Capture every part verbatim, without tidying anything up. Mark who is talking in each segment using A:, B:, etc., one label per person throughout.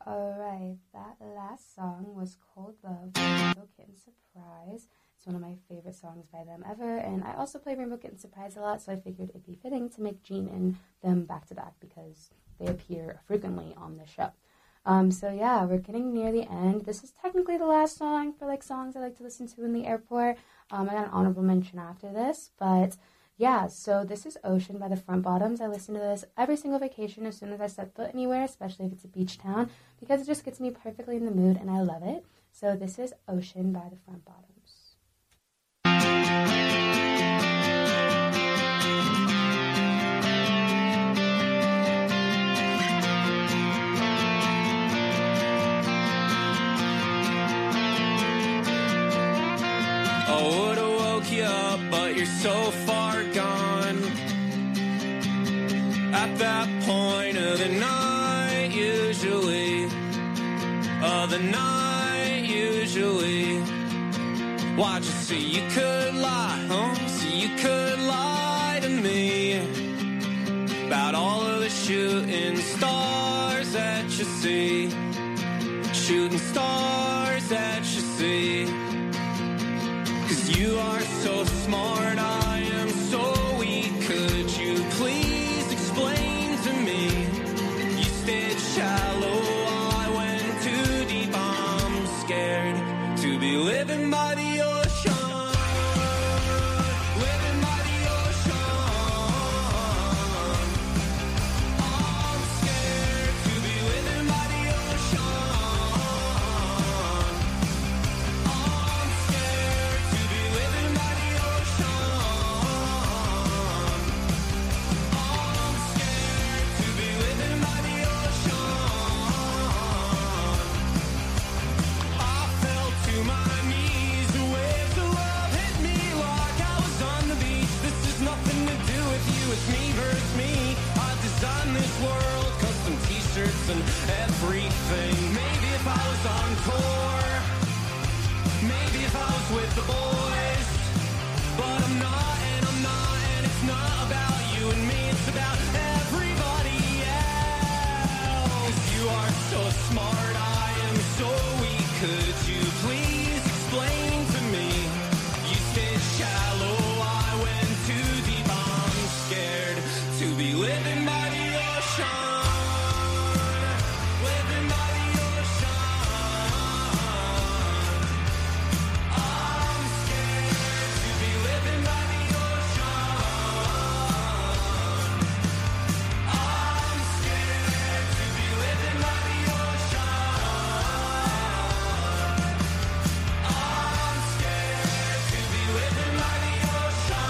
A: Alright, that last song was Cold Love by Rainbow Kitten Surprise. It's one of my favorite songs by them ever, and I also play Rainbow Kitten Surprise a lot, so I figured it'd be fitting to make Gene and them back-to-back because they appear frequently on this show. Um, so yeah, we're getting near the end. This is technically the last song for like songs I like to listen to in the airport. Um, I got an honorable mention after this, but yeah, so this is Ocean by the Front Bottoms. I listen to this every single vacation as soon as I set foot anywhere, especially if it's a beach town, because it just gets me perfectly in the mood and I love it. So this is Ocean by the Front Bottoms.
B: I would've woke you up, but you're so far gone. At that point of the night, usually, of the night, usually. Why'd you see you could lie, huh? See you could lie to me about all of the shooting stars that you see, shooting stars that you see. Cause you are so smart, I am so weak. Could you please explain to me? You stayed shallow, I went too deep. I'm scared to be living by the ocean, living by the ocean. I'm scared to be living by the ocean. I'm scared to be living by the ocean. I'm scared to be living by the ocean. I fell to my knees, the waves of love hit me like I was on the beach. This is nothing to do with you, it's me versus me. I designed this world, custom t-shirts and everything. Maybe if I was on tour, maybe if I was with the boys, but I'm not, and I'm not, and it's not about you and me, it's about everybody else. You are so smart, I am so weak. Could you please explain to me? You stayed shallow, I went too deep. I'm scared to be living by the ocean, living by the ocean. I'm scared to be living by the ocean. I'm scared to be living by the ocean. I'm scared to be living by the ocean.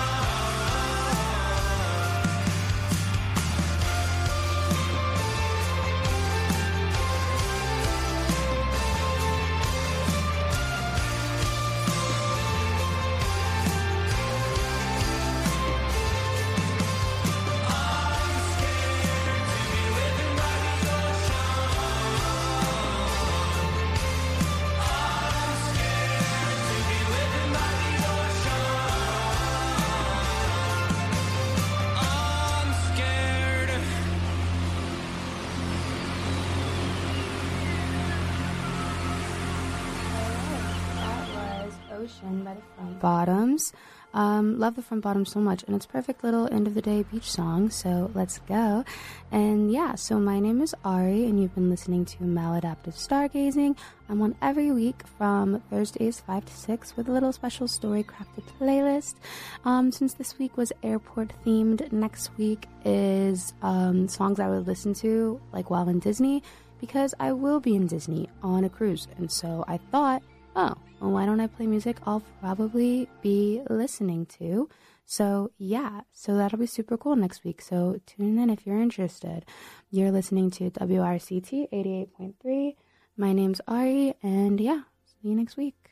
A: That was Ocean by the Front Bottoms. Um, love the Front Bottoms so much, and it's a perfect little end of the day beach song, so let's go. And yeah, so my name is Ari, and you've been listening to Maladaptive Stargazing. I'm on every week from Thursdays five to six with a little special story crafted playlist. Um, since this week was airport themed, next week is um, songs I would listen to like while in Disney, because I will be in Disney on a cruise, and so I thought, oh, well, why don't I play music I'll probably be listening to? So yeah, so that'll be super cool next week. So tune in if you're interested. You're listening to W R C T eighty-eight point three. My name's Ari, and yeah, see you next week.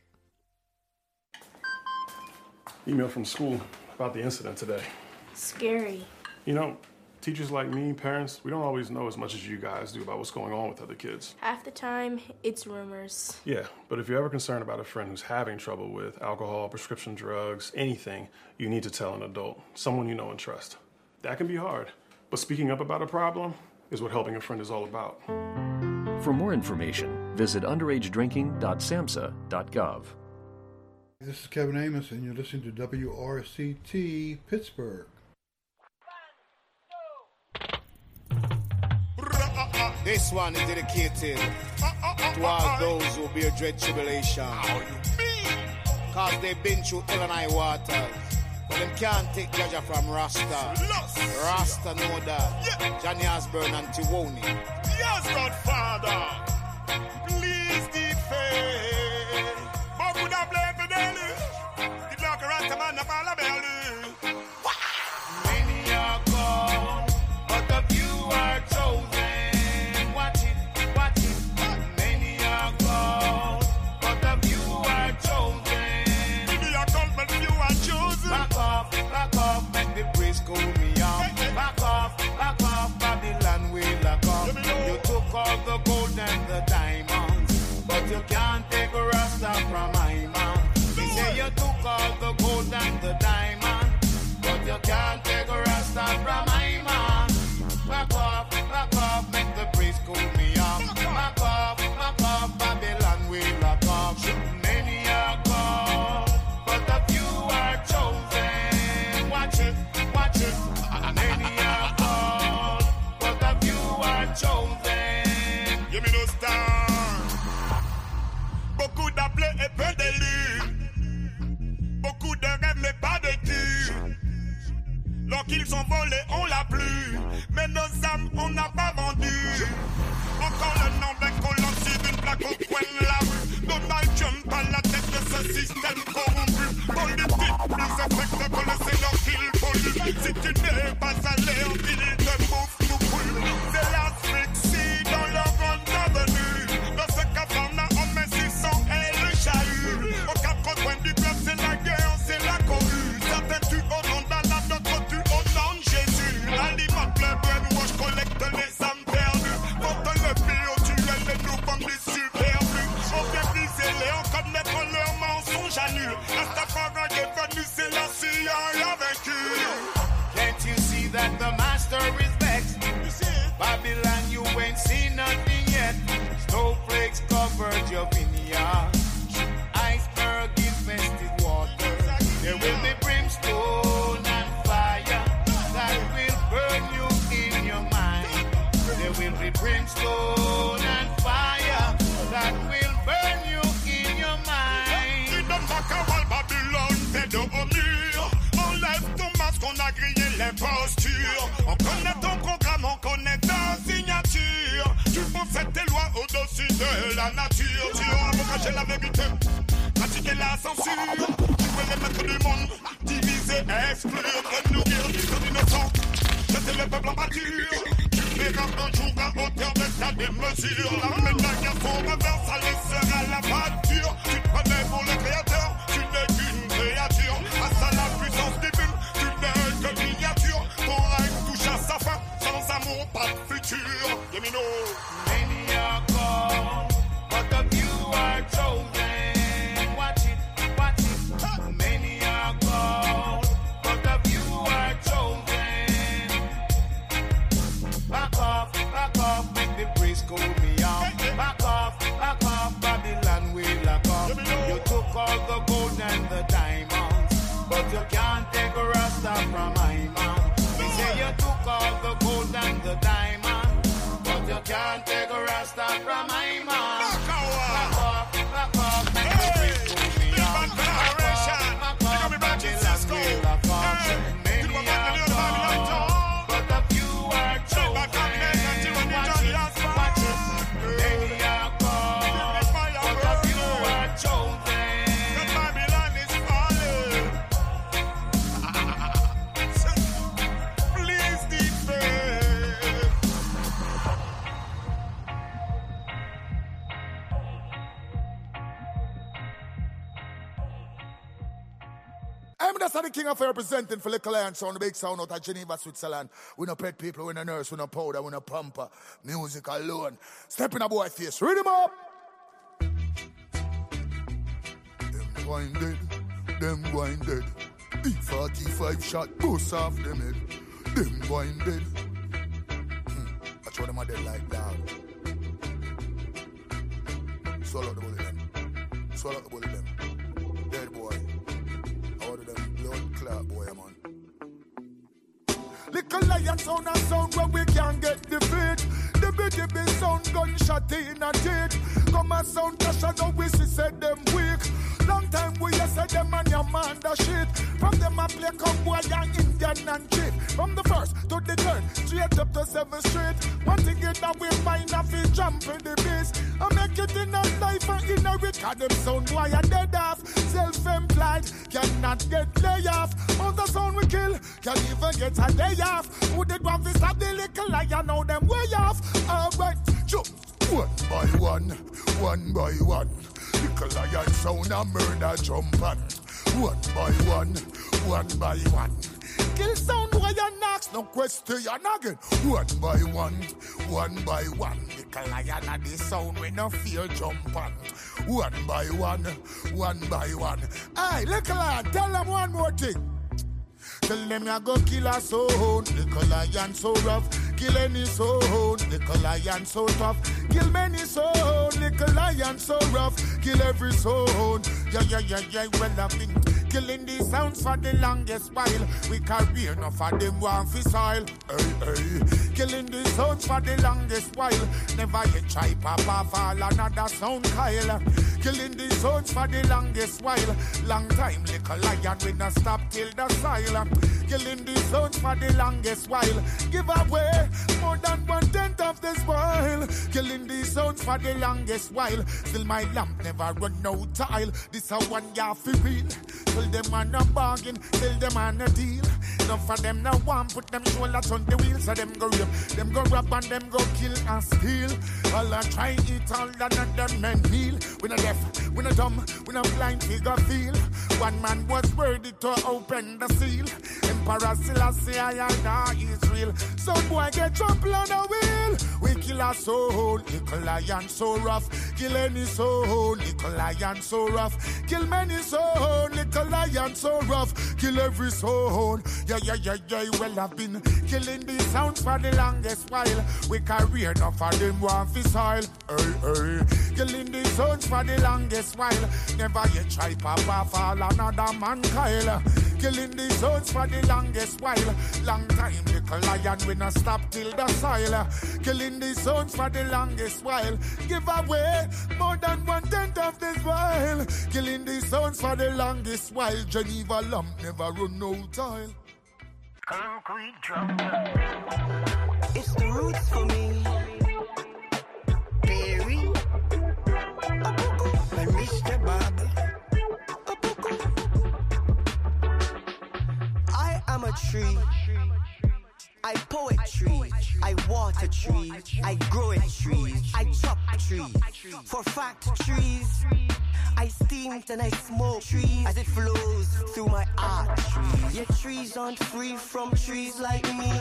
C: Email from school about the incident today.
D: Scary.
C: You know, teachers like me, parents, we don't always know as much as you guys do about what's going on with other kids.
D: Half the time, it's rumors.
C: Yeah, but if you're ever concerned about a friend who's having trouble with alcohol, prescription drugs, anything, you need to tell an adult, someone you know and trust. That can be hard, but speaking up about a problem is what helping a friend is all about.
E: For more information, visit underage drinking dot samhsa dot gov.
F: This is Kevin Amos, and you're listening to W R C T Pittsburgh.
G: This one is dedicated to all those who bear dread tribulation. Cause they've been through hell and high waters. But them can't take Jaja from Rasta. Rasta know that. Johnny Osborne and Tiwoni.
H: Yes, Godfather. Please defend. But could I play for Delhi? Did not a Rasta man up all a belly.
G: Many are called, but the few are chosen. Watch it, watch it. Many are called, but the few are chosen.
H: Many are called, but few are chosen.
G: Back off, back off, make the praise cool me off. Back off, back off, Babylon will lock off. You took all the gold and the diamonds, but you can't take a Rasta from my man. They say you took all the gold and the diamonds, but you can't take a Rasta from my man. Back off, back off, make the praise cool me off. Back off, back off, Babylon will lock off. Many are called, but a few are chosen. Watch it, watch it. Many are called, but a few are chosen.
H: Give me no star. Beaucoup d'appelés et peu d'élus. Beaucoup de rêves mais pas de tu. Lorsqu'ils sont volés, on l'a plus. Mais nos âmes, on n'a pas vendu. Encore le nom d'un colon sur une plaque au coin de la rue. Donald Trump à la tête de ce système corrompu. Politique plus affecté que le Seigneur qu'il pollue. Si tu n'es pas allé en ville de bouffe, nous brûle. C'est l'asphyxie dans leur grande avenue. Dans ce caverne, on met six cents et le chahut. Aux quatre coins du club, c'est la guerre, c'est la cohue. Certains tuent au nom d'Allah, d'autres tuent au nom de Jésus. Alimente le brainwash, collecte les âmes perdues. Porte le biotuel et nous vendent des superflus. On vient briser les on connaître leurs mensonges à nul. Rastafari est venu, c'est la C I A vaincu.
G: Can't you see that the master is vexed? Babylon, you ain't seen nothing yet. Snowflakes covered your vineyard. Iceberg infested water. There will be brimstone and fire that will burn you in your mind. There will be brimstone and fire that will burn you in your mind.
H: Tu donnes pas qu'à voir Babylone, fait de au mur. Enlève ton masque, on a grillé l'imposture. On connaît ton programme, on connaît ta signature. Tu possèdes tes lois au-dessus de la nature. Tu auras pour cacher la vérité, pratiquer la censure. Tu veux les maîtres du monde, diviser, exclure, de nourrir des innocents. Jeter le peuple en pâture. Tu verras un jour à hauteur de ta démesure. La médaille à son revers, ça laissera la facture. Tu te prenais pour le créateur, tu n'es qu'une créature. Face à la puissance divine, tu n'es que miniature. Ton règne touche à sa fin, sans amour, pas de futur. Yemino.
G: Many are called, but the few are chosen. Watch it, watch it. Many are called, but the few are chosen. Back off, back off, make the praise cool me off. Back off, back off, Babylon will lock off. You took all the gold and the diamonds, but you can't take a Rasta from my man. They say you took all the gold and the diamonds, but you can't take a Rasta from my man. Back off, back off, make the praise cool me off. Back off, back off, Babylon will lock off. Many are called, but the few are chosen. Watch it, watch it. Many are called, but the few are chosen.
H: Babylon is falling. Please defend.
I: I'm just the king of representing for Little Lion Sound, the big sound out of Geneva, Switzerland. We no pet people, we no nurse, we no powder, we no pamper. Music alone. Step in a boy face, read him up. Them going dead, them going dead. B forty-five shot, bust off them head. Them going dead. Hmm. Watch what them are dead like that. Swallow the bullet them. Swallow the bullet them. Dead boy. Out of them blood clot boy, man. Little lion sound and sound where we can get defeat. The big big sound gunshot in a teeth. Come and sound crash and now we see said them weak. Long time we have said them and your man the shit. From them a play cowboy and Indian and chief. From the first to the third, straight up to seventh street. One thing is that we find a fi jump in the beast. I make it in a life and in a record. Them sound boy are dead off. Self-employed cannot get lay off. All the sound we kill can even get a day off. Who did one fi stop the little lion? Now them way off. Alright, sure. One by one, one by one. Little lion sound a murder jump on. One by one, one by one. Kill sound boy and knocks, no question again. One by one, one by one. Little lion a the sound we no fear jump on. One by one, one by one. Hey, little lion, tell them one more thing. Tell them ya go kill a sound. Little lion so rough. Kill any sound. Little lion so tough. Kill many sound. Little lion so rough. Kill every sound. Yeah, yeah, yeah, yeah. Well, I've been killing these sounds for the longest while. We career enough of them one for soil. Hey, hey. Killing these sounds for the longest while. Never yet try pop off all another sound Kyle. Killing these sounds for the longest while. Long time little lion we not stop till the silent. Killing these sounds for the longest while. Give away more than one tenth of this while. Killing these sounds for the longest while. Still my lamp never run no tile. This a one year for real. Tell them on a bargain, tell them on a deal. Enough for them now one put them shoulders on the wheels. So them go rape, them go rob and them go kill and steal. All I try eat all another men heal. We not deaf, we not dumb, we not blind figure feel. One man was worthy to open the seal. Emperor Selassie I and Israel. Some boy get trampled on the wheel. We kill a soul, little lion so rough. Kill any soul, little lion so rough. Kill many soul, little lion so rough. Kill every soul. Yeah, yeah, yeah, yeah. Well, I've been killing these sounds for the longest while. We career enough for them one for soil. Hey, hey. Killing these sounds for the longest while. Never yet try pop off all another man Kyle. Killing these sounds for the longest while. Long time little lion we not stop till the soil. Killing these sounds for the longest while. Give away more than one tenth of this while. Killing these sounds for the longest while. Geneva lamp never run no tile.
J: Concrete jungle. It's the roots for me. Perry and Mister Bob. I am a tree. I poetry, I water trees, I grow it trees, I chop trees. For fact trees, I steam and I smoke trees as it flows through my arteries. Your trees aren't free from trees like me.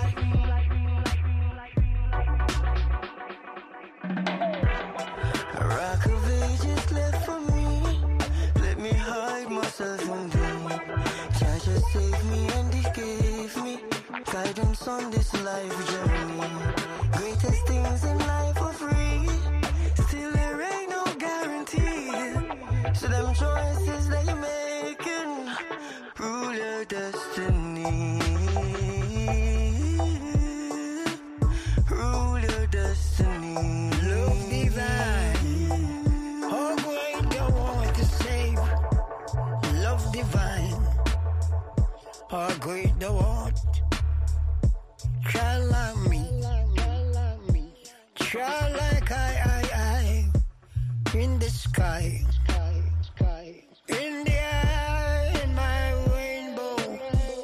J: A rock of ages left for me. Let me hide myself in thee. Jah just saved me and he gave me guidance on this life journey. Greatest things in life are free. Still there ain't no guarantee. So them choices that you're making rule your destiny. Rule your destiny. Love divine. Oh great you want to save. Love divine. Oh great the want. Try like me, try like I, I, I, in the sky, in the air, in my rainbow.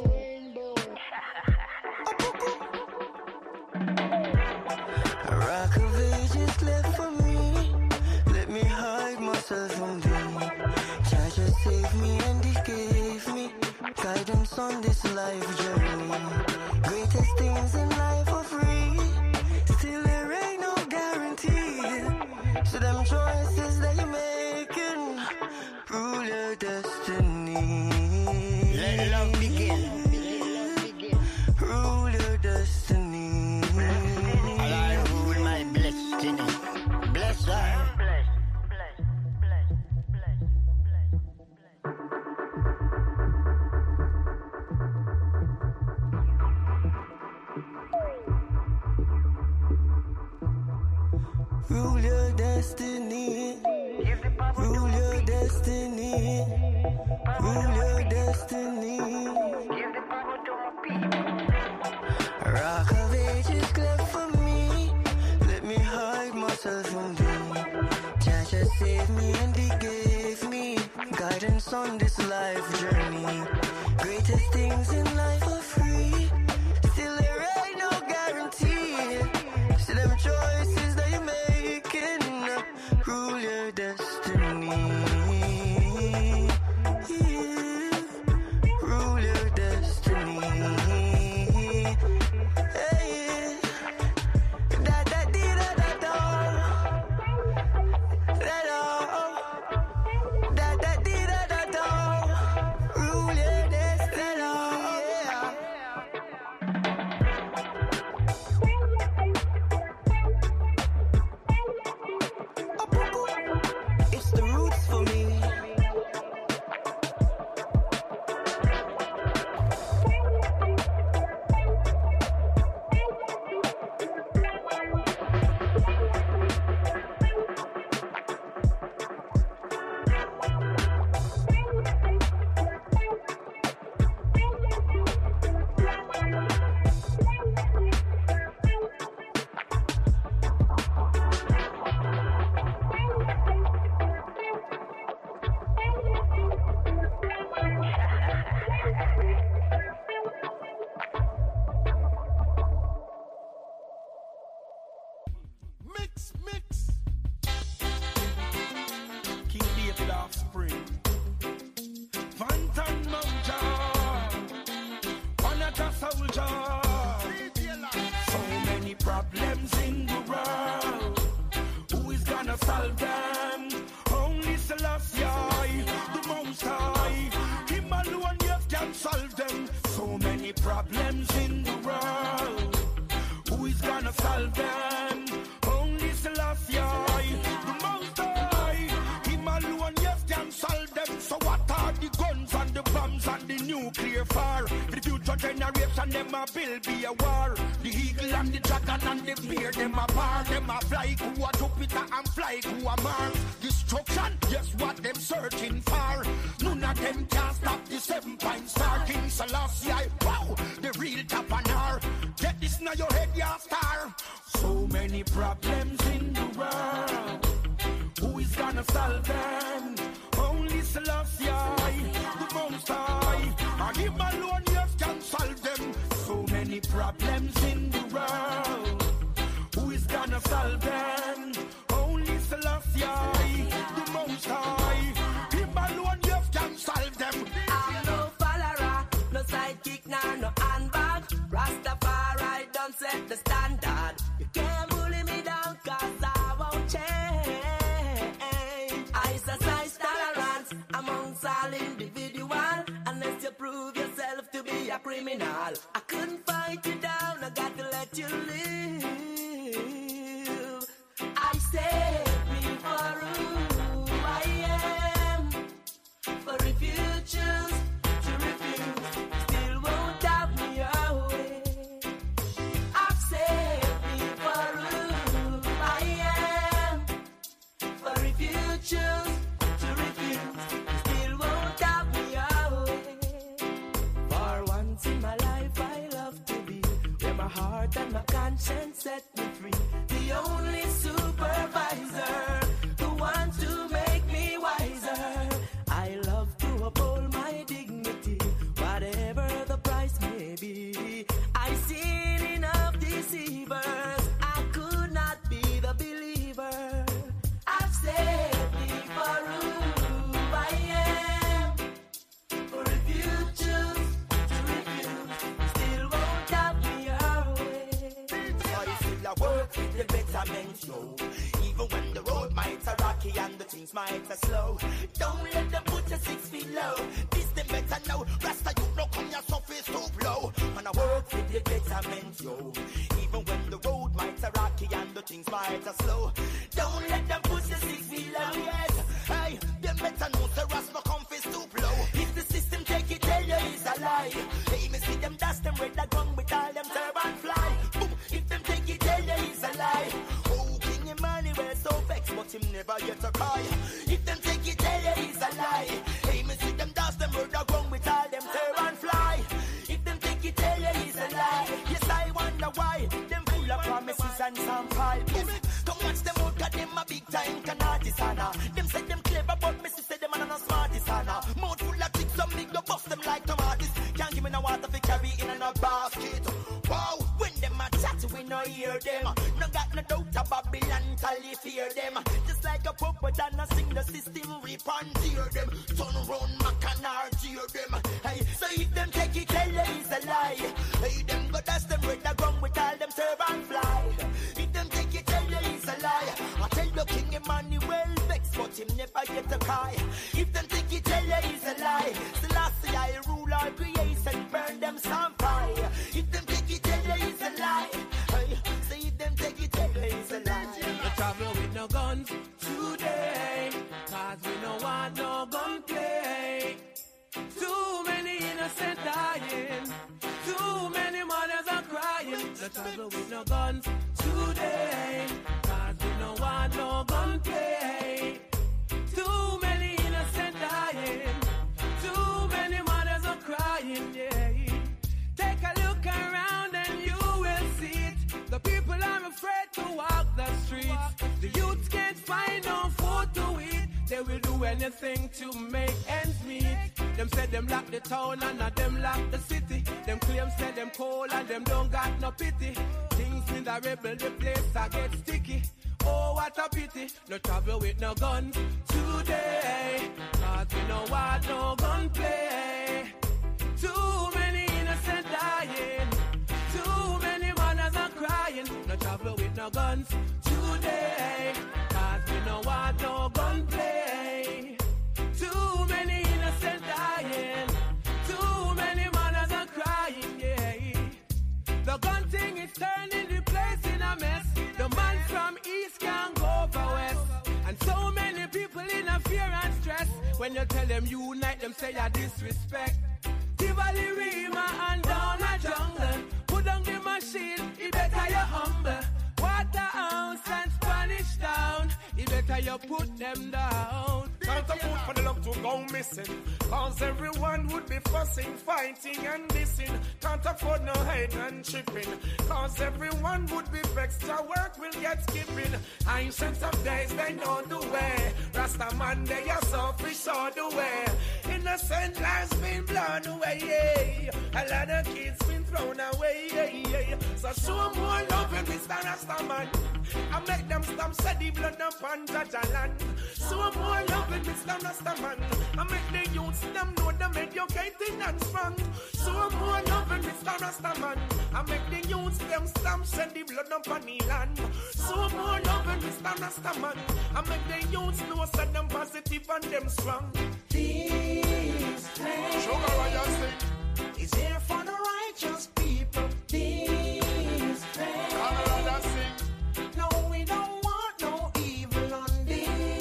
J: A rock of ages left for me. Let me hide myself from thee. Jah just saved me and he gave me guidance on this life journey. Greatest things in life are free. Still there ain't no guarantee. So them choices that you're making rule your destiny. Let love begin. Rule your destiny. I rule my destiny. Bless her. destiny. Rule your destiny. Rule your destiny. A rock of ages cleft for me. Let me hide myself from thee. Jah just saved me and he gave me guidance on this life journey. Greatest things in life are free. Still there ain't no guarantee. See them choices that you're making. Rule your destiny. Yeah. Rule your destiny. Hey. Da da dee da da da. Da da. Da da dee da da da. Rule your destiny. Yeah. It's the roots for me.
B: Mix, mix. King David offspring. Phantom Mountain. Panata soldier. So many problems in the world. Who is gonna solve them? Only Selassie, the Most High. Him alone, yes, can solve them. So many problems in the world. Who is gonna solve them? Only Selassie, the Most High. Him alone, yes, can solve them. So what are the guns and the bombs and the nuclear fire? For the future generation, them a build be a war. The eagle and the dragon and the bear, them a bar. Them a fly who a Jupiter and fly who a Mars. Destruction, yes, what them searching for. None of them can stop the seven point star. King Selassie, wow, the real top and R. Get this now your head, ya star. So many problems in the world. Who is gonna solve them? Only Selassie, the Most High. And him alone, yes, can solve them. So many problems in the world. Who is gonna solve them? Only Selassie, the Most High. Him alone, yes, can solve them.
J: I'm no follower, no sidekick, nah, no handbag. Rastafari don't set the standard. You can't bully me down, cause I won't change. I exercise tolerance amongst all individual. Unless you prove yourself to be a criminal. I couldn't fight you down, I got to let you live. I say, be for who I am. For if you choose to refuse, still won't have me away. I've said me for who I am. For if you choose to refuse, still won't have me away. For once in my life I love to be where my heart and my conscience set me free. The only supervisor who wants to make me wiser. I love to uphold my dignity, whatever the price may be. I've seen enough deceivers, I could not be the believer. I've said me for who I am. For if you choose to refuse, still won't have me away.
K: I still a work with the betterment, yo. Even when the road might a rocky and the things might a slow. Don't let them put you six feet low. This them better now. Rasta you no come your surface too blow. And I work with the betterment, yo. Even when the road might a rocky and the things might a slow. Don't let them put you six feet low, yes. Hey, them better know the Rasta no come face too blow. If the system take it, tell you it's a lie. Hey, me see them dash them red the gun with all them turban fly. Boom, if them take it, tell you it's a lie. Oh, King Emmanuel so vexed, but never get a cry. If them take it, tell you it's a lie. Hey, me see them dust, them road a ground with all them tear and fly. If them take it, tell you it's a lie. Yes, I wonder why. Them full of promises and some pipe. Yes, come watch them out, got them a big time can artist, Anna. Them say them clever, but me say them are not smartest, Anna. Mouth full of tricks, some big, go bust them like tomatoes. Can't give me no water for carry in a basket. Wow, when them a chat, we no hear them. No got no doubt about Babylon, tally fear them. Just like a puppet and a sing the system, rip and tear them. Turn around, macanar, tear them. Hey, so if them take it, tell you it's a lie. Hey, them go dust them with the ground with all them serve and fly. If them take it, tell you it's a lie. I tell the King Emmanuel vex, but him never get a cry. If them take it, tell you it's a lie. The last day I rule our creation, burn them some fire. If them take it, tell you it's a lie. Hey, so if them take it, tell you it's a lie.
B: We travel with no guns today, cause we no want no gunplay. Too many innocent dying, too many mothers are crying. We travel with no guns today, cause we no want no gunplay. Too many innocent dying, too many mothers are crying, yeah. Take a look around and you will see it. The people are afraid to walk the streets. The youth can't find no food to eat. They will do anything to make ends meet. Them say them lock the town and not them lock the city. Them claim say them cold and them don't got no pity. Things in the rebel, the place I get sticky. Oh, what a pity. No travel with no guns today, cause we no want no gunplay. Too many innocent dying, too many mothers are crying. No travel with no guns today, cause we no want no gunplay. Too many innocent dying, too many mothers are crying, yeah. The gun thing is turning the place in a mess. The man from east can go for west. And so many people in a fear and stress. When you tell them unite, them say you disrespect. Tivoli Rima and down a jungle. Put down the machine, it better you humble. Waterhouse and Spanish Town, it better you put them down.
L: Can't afford for the love to go missing, cause everyone would be fussing, fighting and dissing. Can't afford no hate and chipping, cause everyone would be vexed. Our work will get skipping. Ancient of days, they know the way. Rasta man, they are selfish all the way. Innocent lives been blown away, yeah. A lot of kids been thrown away, yeah, yeah. So show more love in Mister Rasta man. I make them stop, set the blood up on Jaja land. Show more love in Mister Rasta man. I make the youths them know them educated and strong. Show more love in Mister Rasta man. I make the youths them stop, set the blood up on the land. Show more love in Mister Rasta man. I make the youths know set them positive and them strong.
B: These days
L: Sugar Royal sing
B: is here for the righteous people. These days
L: Colorado sing.
B: No, we don't want no evil on these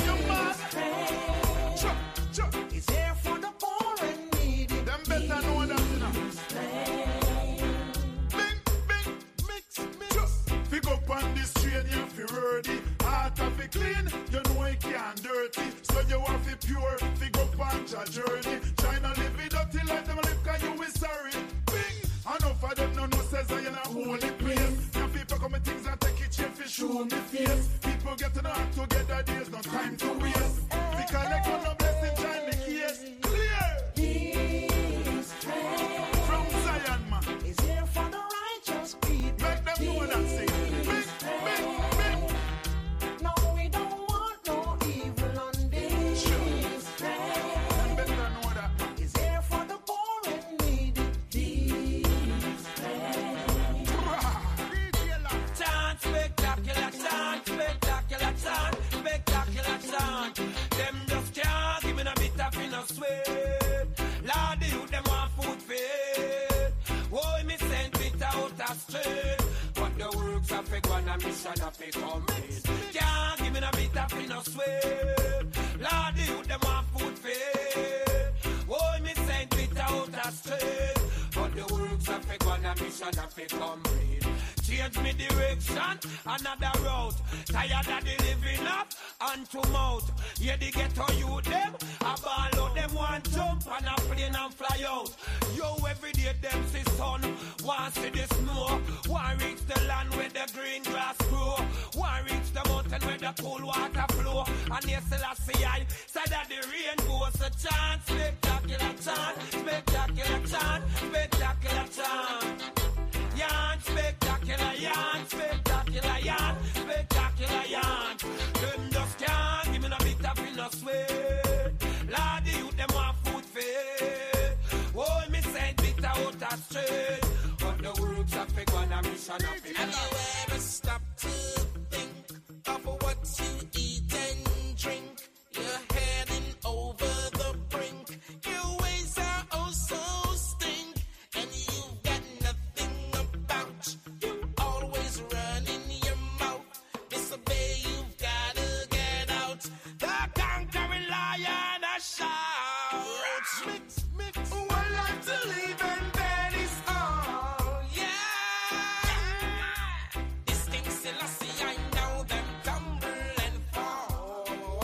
B: days.
L: Chuck, chuck.
B: It's here for the poor and needy.
L: Them better know that, you know.
B: Bing,
L: bing, mix, mix. Pick up on this train, you feel ready. Heart of it clean, you know it can't dirty. So you have it pure, pick up on your journey. Try not live it dirty like them live, cause you is sorry. Bing, enough of them no no says I ain't a holy place. Your people come with things and take it cheap for show me face. People get to know act together, there's no time to waste. Because like one of blessing, try the case. Clear! From Zion, man.
B: Is here for the righteous people.
L: Make them know that sing. Big, big, big.
B: No, we don't want no evil on these days.
L: Them better know that.
B: Is here for the poor and needy. These days. Chant, spectacular chant, spectacular chant, spectacular chant. Them just can't give me a bit of enough sweat. Lord, the youth them want food fed. Oh, me sent it out of straight. But the works of a one a mission of a complete. Can't give me a bit of enough sweat. Lord, the youth them want food fed. Oh, me sent it out of straight. But the works of a one a mission of a complete. Change me direction, another route. Tired of the living up, hand to mouth. Yeah, they get to you them. A ball out them one jump and a plane and fly out. Yo, every day them see sun, want see the snow. Want reach the land where the green grass grow. Want reach the mountain where the cool water flow. And yes, I see I said that the rainbow's a chance. Spectacular chance, spectacular chance, spectacular chance. Yarn, spectacular yarn, spectacular yarn, spectacular yarn. Them just can't give me no bit of in no sweat. Lord, the youth them want food fed. Hold me said bitter out of straight. But the works have fake on a mission of it.
M: Have you ever stopped to think of what you eat and drink? You're heading over the brink. Your ways are oh so stink. And you've got nothing about you. Always running your mouth. Disobey, you've gotta get out. The conquering lion a shout. Mix, mix. One life to live and that is all. Yeah. This thing Selassie, I know them tumble and fall.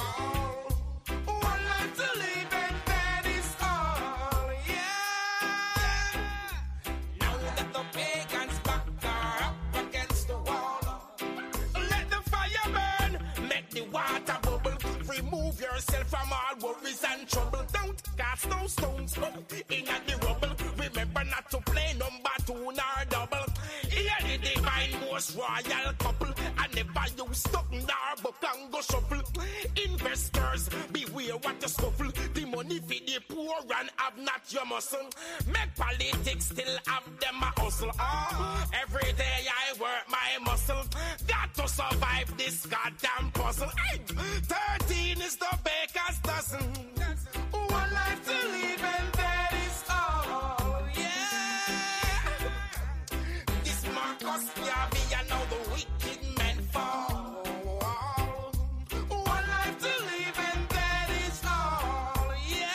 M: One life to live and that is all. Yeah. Now that the pagans back are up against the wall, let the fire burn, make the water bubble. Remove yourself from all worries and trouble. Don't cast no stones in the rubble. Remember not to play number two nor double. Here the divine most royal couple. I never use stuck nor book and go shuffle. Investors, beware what you scuffle. The money for the poor and have not your muscle. Make politics still have them a hustle. Oh, every day I work my muscle. Got to survive this goddamn puzzle. Hey, thirteen is the baker's dozen. One life to live and that is all. Yeah. This Marcus Garvey, I know the wicked men fall. One life to live and that is all.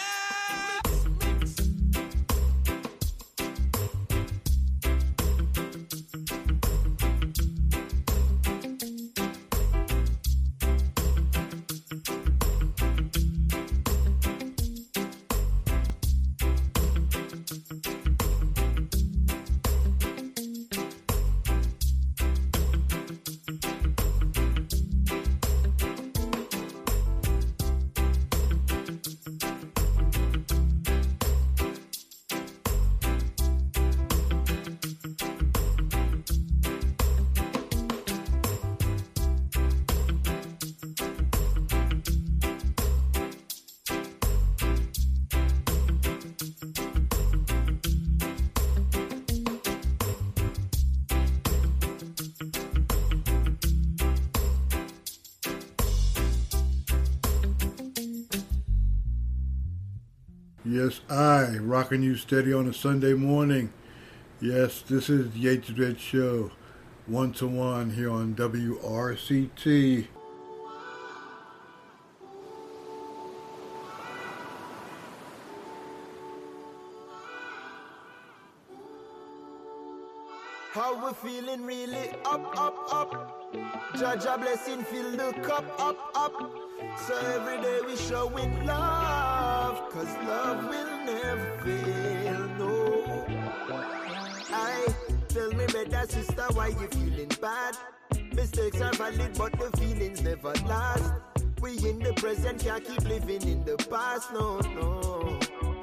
F: Yes, I, rocking you steady on a Sunday morning. Yes, this is the Yates Red Show, one to one here on W R C T.
N: How we feeling really up, up, up. Jaja blessing, fill the cup up, up. So every day we showing love, cause love will never fail, no. I tell me better sister, why you feeling bad? Mistakes are valid, but the feelings never last. We in the present, can't keep living in the past, no, no.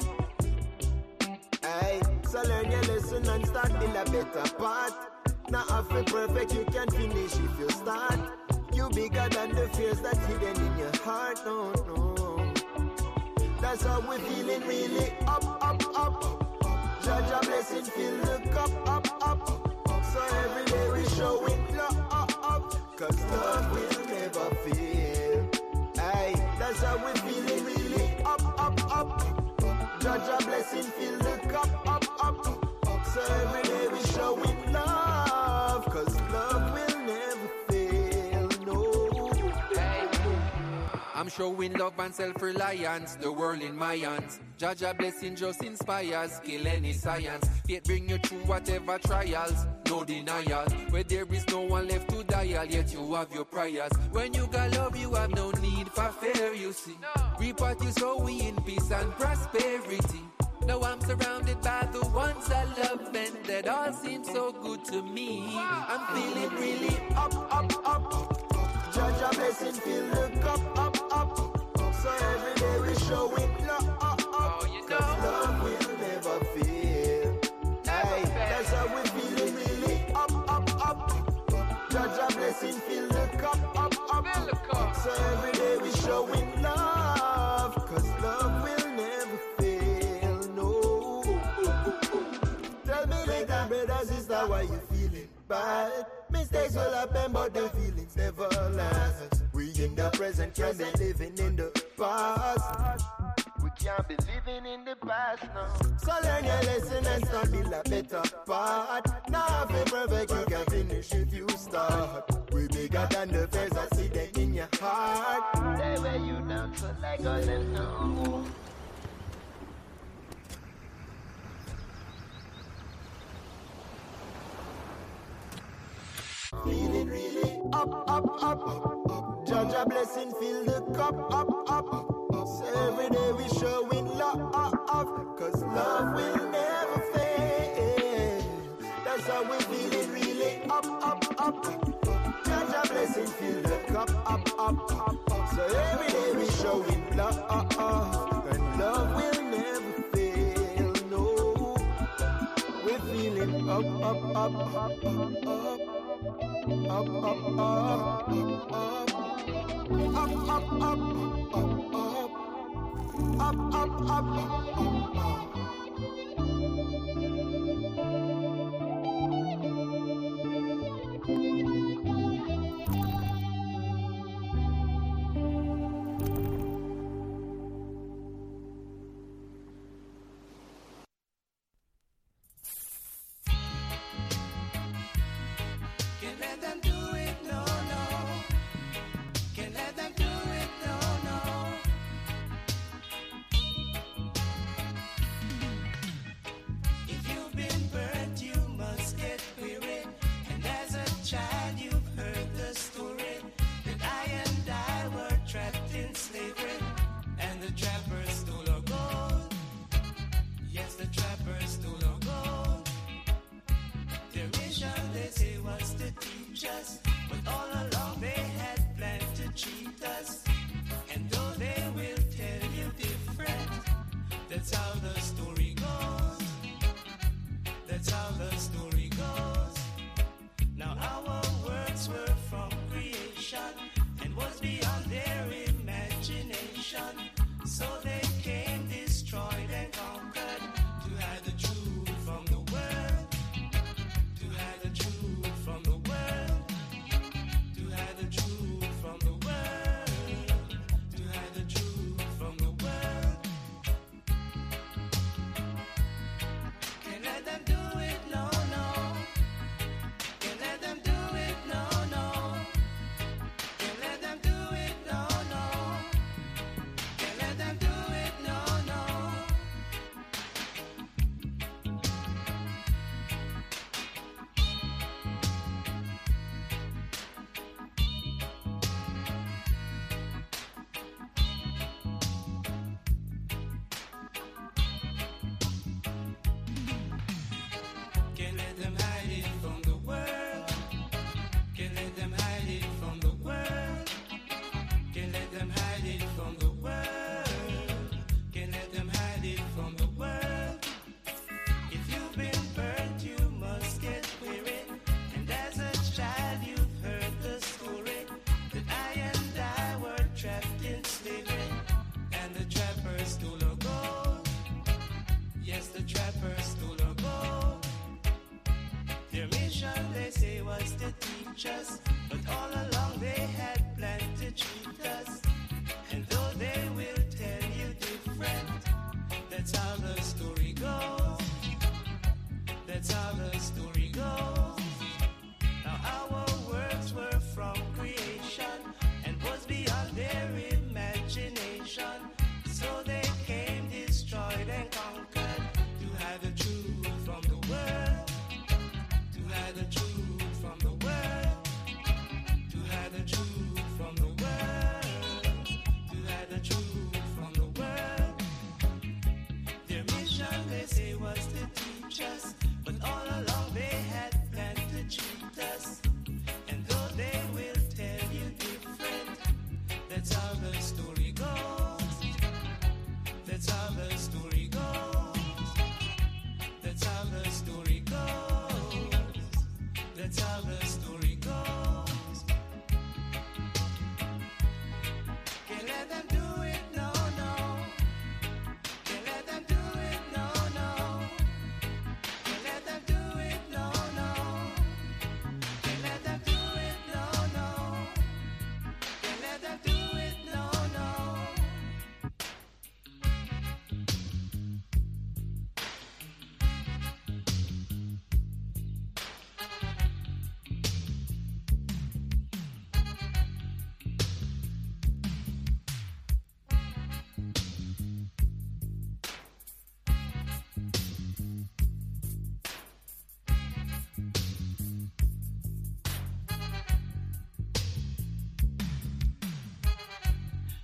N: Aye, so learn your lesson and start build a better part. Not half it perfect, you can finish if you start. You bigger than the fears that's hidden in your heart, no, no. That's how we feeling really up, up, up. Jaja blessing, fill the cup up, up. So every day we showing love up, up. Cause love will never fail. Aye, that's how we feeling really up, up, up. Jaja blessing, fill the cup up, up. So every day we showing love, cause love will never fail, no.
O: I'm showing love and self-reliance, the world in my hands. Jaja blessing just inspires, kill any science. Faith bring you through whatever trials. no denial. Where there is no one left to dial, yet you have your prayers. When you got love, you have no need for fear, you see. Reap what you sow, we in peace and prosperity. Now I'm surrounded by the ones I love, and that all seems so good to me. I'm feeling really up, up, up.
N: Judge a blessing, fill the cup, up, up. So every day we showing love, up, up.
O: Oh, you know.
N: Love will never fail. Hey, that's how we feeling really up, up, up. Judge a blessing, fill the cup, up, up. So every day we showing love, cause love will never fail, no. Tell me little brother, sister, why you feeling bad? Mistakes will happen, but the feelings never last. We in the present, can't be living in the past. We can't be living in the past now. So learn your lesson and start build a better part. Now if you perfect, you can finish if you start. We bigger than the fears I see them in your heart. They wear you down, so like all them know. Feeling really up, up, up. Judge a blessing, fill the cup, up, up. So every day we showing love, cause love will never fail. That's how we feeling really up, up, up. Judge a blessing, fill the cup, up, up, up. So every day we showing love, and love will never fail, no. We're feeling up, up, up, up, up. Up, up, up, up, up, up, up, up, up, up, up, up.
B: That's how the story goes. Now our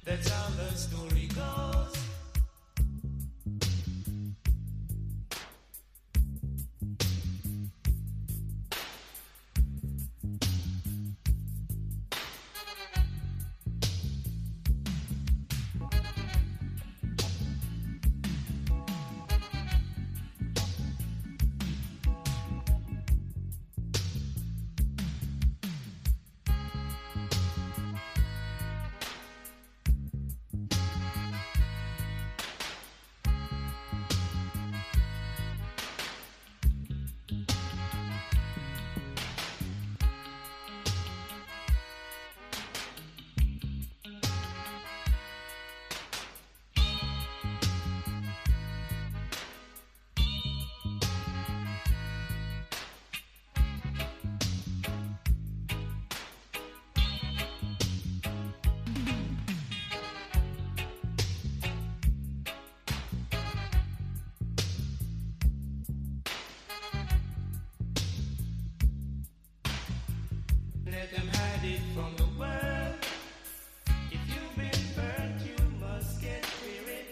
B: That's how the story goes. Let them hide it from the world. If you've been burnt, you must get weary.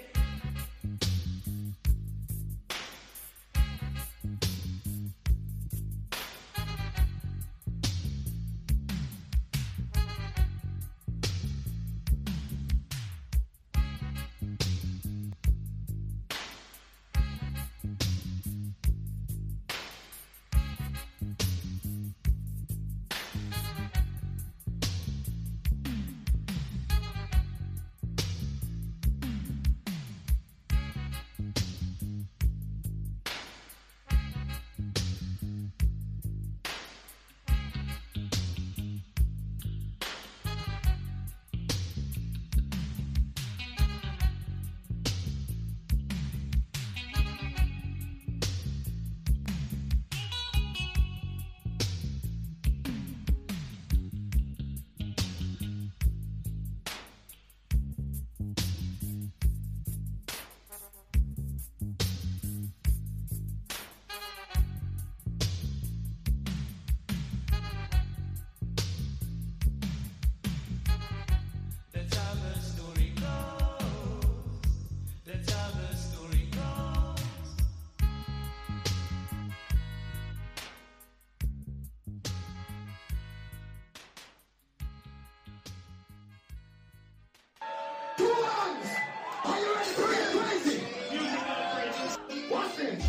B: That's how the story goes. That's how the story goes.
P: Two ones! Are you ready to get crazy? Watch this.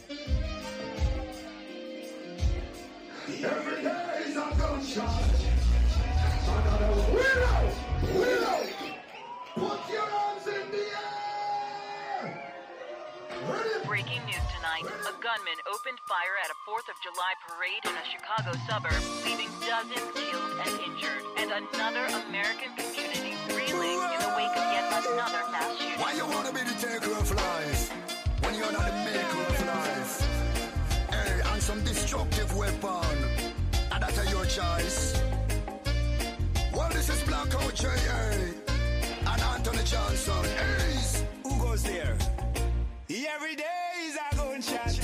P: Every day is a gunshot. Another willow! Willow! Put your hands in the air! Ready?
Q: Breaking news tonight. A gunman opened fire at a fourth of July parade in a Chicago suburb, leaving dozens killed and injured. And another American community reeling in the wake of yet another mass shooting.
I: Why you wanna be the taker of life when you're not the maker of life? Hey, and some destructive weapon, and that's your choice. Well, this is Blackout J A and Anthony Johnson. Ace.
B: Who goes there? Every day is a gunshot.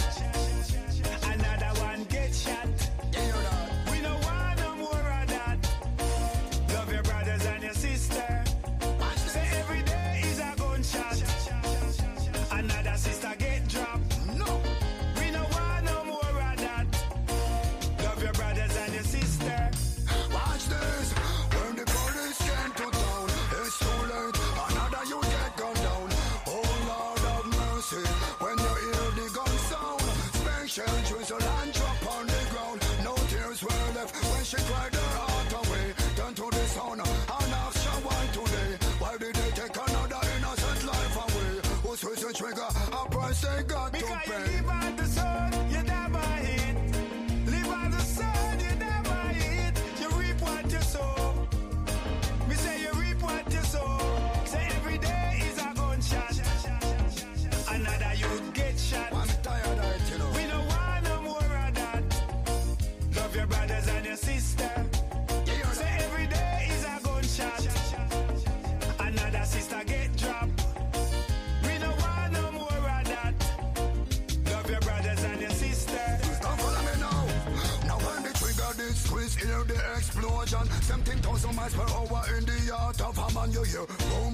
B: Another one gets shot. We don't want no more of that. Love your brothers and your sister. Say every day is a gunshot. Another sister get dropped. No. We don't want no more of that. Love your brothers and your sister.
I: Watch this. When the police came to town, it's too late. Another you get gunned down. Oh Lord have mercy. When you hear the gun sound, special drizzle and drop on the ground. No tears were left when she cried her heart away. Turn to the sound and ask her why today. Why did they take another innocent life away? Who switch the trigger? A price they got
B: Because
I: to
B: you
I: pay.
B: live on the sun, you never hit. Live on the sun, you never hit. You reap what you sow. Me say you reap what you sow. Say every day is a gunshot. Another youth get shot.
I: I'm tired of it, you know.
B: We don't want no more of that. Love your brothers and your sister. Say every day is a gunshot. Another sister get dropped. We don't want no more of that. Love your brothers and your sister.
I: Now follow me now. Now when the trigger did squeeze, hear the explosion. Something thousand miles per hour in the heart of a man. You hear boom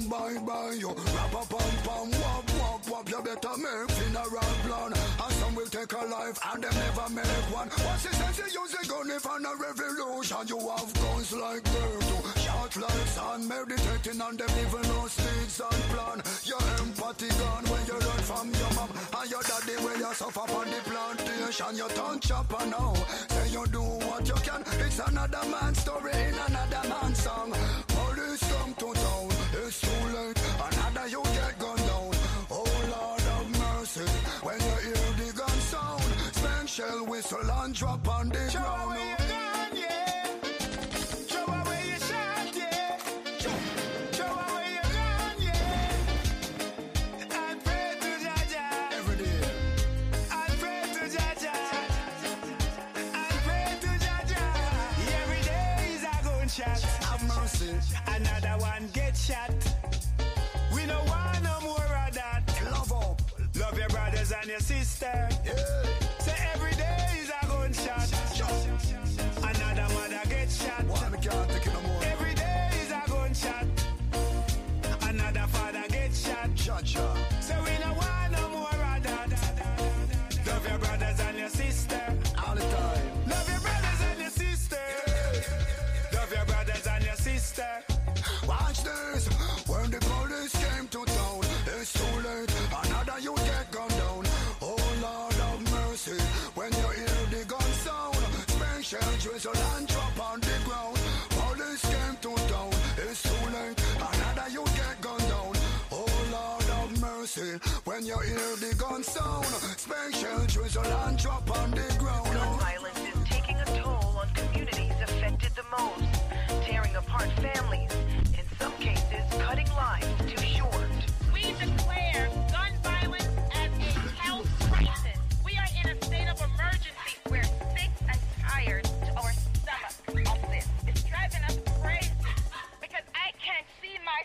R: come bye bye. You rap a pam pam, wop wop wop. You better make funeral plan. And some will take a life and they never make one. What's the sense you use a gun if on a revolution? You have guns like dirt, shot like sun, meditating on them even no sticks and plan. Your empathy gone when you run from your mom and your daddy where you suffer on the plantation. You turn chopper now, say you do what you can. It's another man's story in another man's song. Police come to town, it's too late. Another you get gunned down. Oh Lord have mercy, when you hear the gun sound, spank shell whistle and drop on the
G: Show
R: ground.
G: away your gun, yeah. Show away your shot, yeah. Show away your gun, yeah. I pray to Jaja
R: every day.
G: I pray to Jaja. I pray to Jaja. Every day is a gunshot.
R: Have mercy.
G: Another one get shot. We don't want no more of that.
R: Love up.
G: Love your brothers and your sister.
R: Yeah.
G: Say every day is a gunshot. Another mother get shot.
R: One can't take it no more.
G: Every day is a gunshot. Another father get shot.
R: Shot, shot.
G: So we don't want no more of that. Love your brothers and your sister.
R: All the time.
G: Love your brothers and your sister. Love your brothers and your sister.
R: Watch this. When the police came to town, it's too late. Another you get gunned down. Oh Lord have mercy. When you hear the gun sound, spank shell drizzle and drop on the ground. Police came to town, it's too late. Another you get gunned down. Oh Lord have mercy. When you hear the gun sound, spank shell drizzle and drop on the ground.
Q: Gun violence is taking a toll on communities affected the most, tearing apart families, in some cases cutting lives too short.
S: We declare gun violence as a health crisis. We are in a state of emergency. We're sick and tired to our stomach of this. It's driving us crazy because I can't see my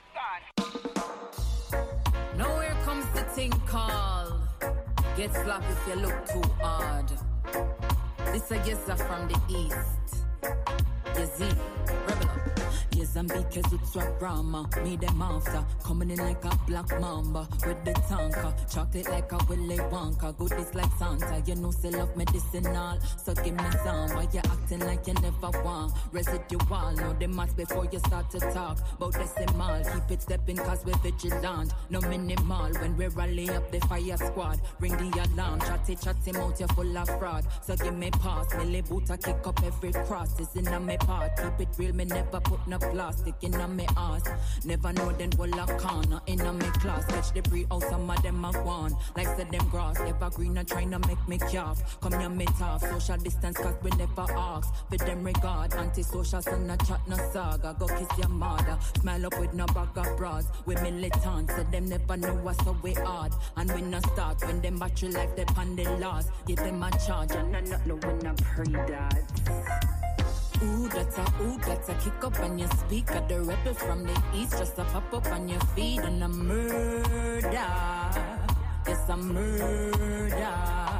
S: son.
T: Now here comes the thing called get slapped if you look too hard. This a yes from the east. Yazid, rebel up. Yes, I'm because it's a drama. Me them after coming in like a black mamba with the tanker. Chocolate like a Willy Wonka. Goodies like Santa. You know, say love medicinal. So give me some. Why you acting like you never want? Residual. Know the maths before you start to talk. About decimal. Keep it stepping cause we're vigilant. No minimal. When we rally up the fire squad. Ring the alarm. Chatty chatty mouth you full of fraud. So give me pass. Millie boot I kick up every cross. It's in a me part. Keep it real. Me never put no plastic in a me ass. Never know them will a corner in a me class. Catch the pre out some of them have won. Like said them grass. Evergreen and trying to make me calf. Come here me tough. Social distance cause we never ask. For them regard. Anti-social son a chat no saga. Go kiss your mother. Smile up with no bag of bras. We militant. Say them never know what's so we hard. And we no start. When them battery life they pan the last. Give them a charge. And I not know when I pray that. Ooh, that's a, ooh, that's a kick up on your speaker. The rebel from the east, just a pop up on your feet. And a murder, it's a murder.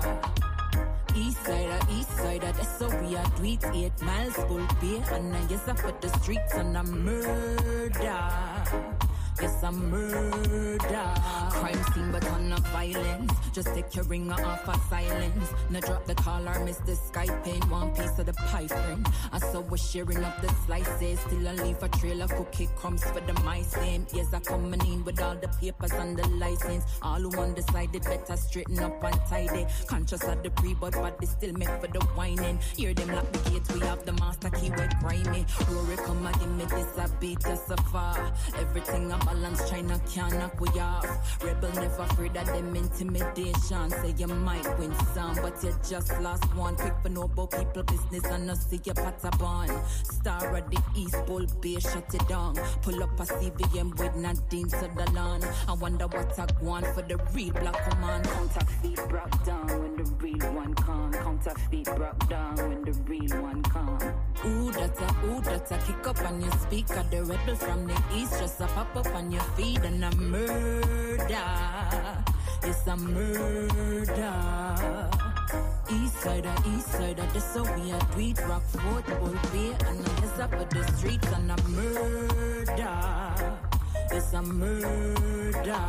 T: East side, east side, that's so we are do it. Eight miles full beer, and I guess I put the streets on a murder. It's a murder. Crime scene but on a violence. Just take your ringer off of silence. Now drop the collar, miss the Skype pain. One piece of the pie friend. I saw we're sharing up the slices. Still I leave a trail of cookie crumbs for the mice. Same ears are coming in with all the papers and the license. All who undecided better straighten up and tidy. Conscious of the pre but body still make for the whining. Hear them lock the gates, we have the master key with grimy. Rory come and give me this a beat us so far. Everything I'm balance, China can't knock we off. Rebel never afraid of them intimidation. Say you might win some, but you just lost one. Quick for no about people business and not see your patabon. Star of the East Bull Bay, shut it down. Pull up a C V M with Nadine Sutherland. I wonder what I want for the real black command. Counterfeit broke down when the real one come. Counterfeit broke down when the real one come. Ooh, that's a, ooh, that's a kick up on your speaker. The rebel from the East just a pop up on your feet and a murder. It's a murder. East side, east side, that's how we are tweet. Rock football bay and I guess up at the streets and a murder. It's a murder.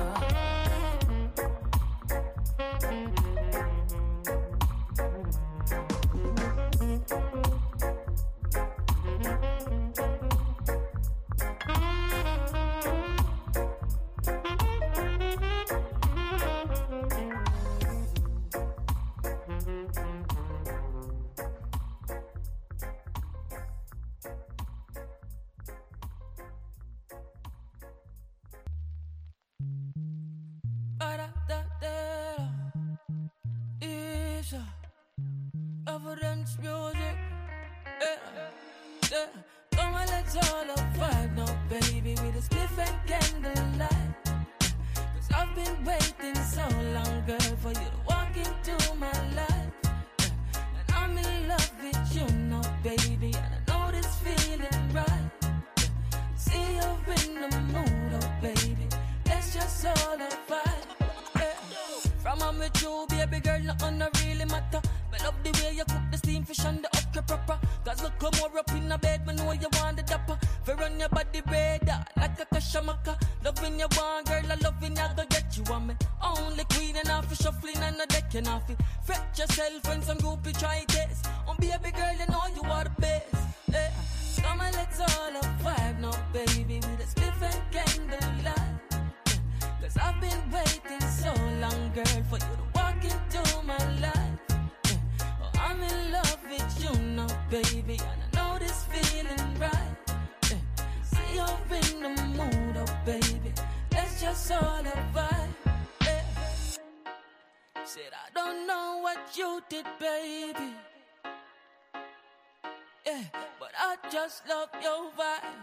U: Evidence music, yeah, yeah. Come on, let's all up vibe now, baby, with a spliff and candlelight. Cause I've been waiting so long, girl, for you to walk into my life. And I'm in love with you now, baby, and I know this feeling right. See you in the mood, oh baby, let's just all up vibe. From I'm with you, baby girl, nothing no really matter. I love the way you cook the steam fish and the okra proper. Cause look come more up in the bed, me know you want the dapper. For run your body radar, like a kashamaka. Loving you one girl, I loving you, go get you on me. Only queen and half shuffling and a deck and half it. Fret yourself and some groupie try this. On baby girl, you know you are the best. Yeah. Come on, let's all up vibe now, baby, with a spliff and candlelight. Cause I've been waiting so long, girl, for you to walk into my life. Yeah. Oh, I'm in love with you now, baby, and I know this feeling right. Yeah. See you're in the mood, oh baby, let's just all vibe. Yeah. Said I don't know what you did, baby. Yeah, but I just love your vibe.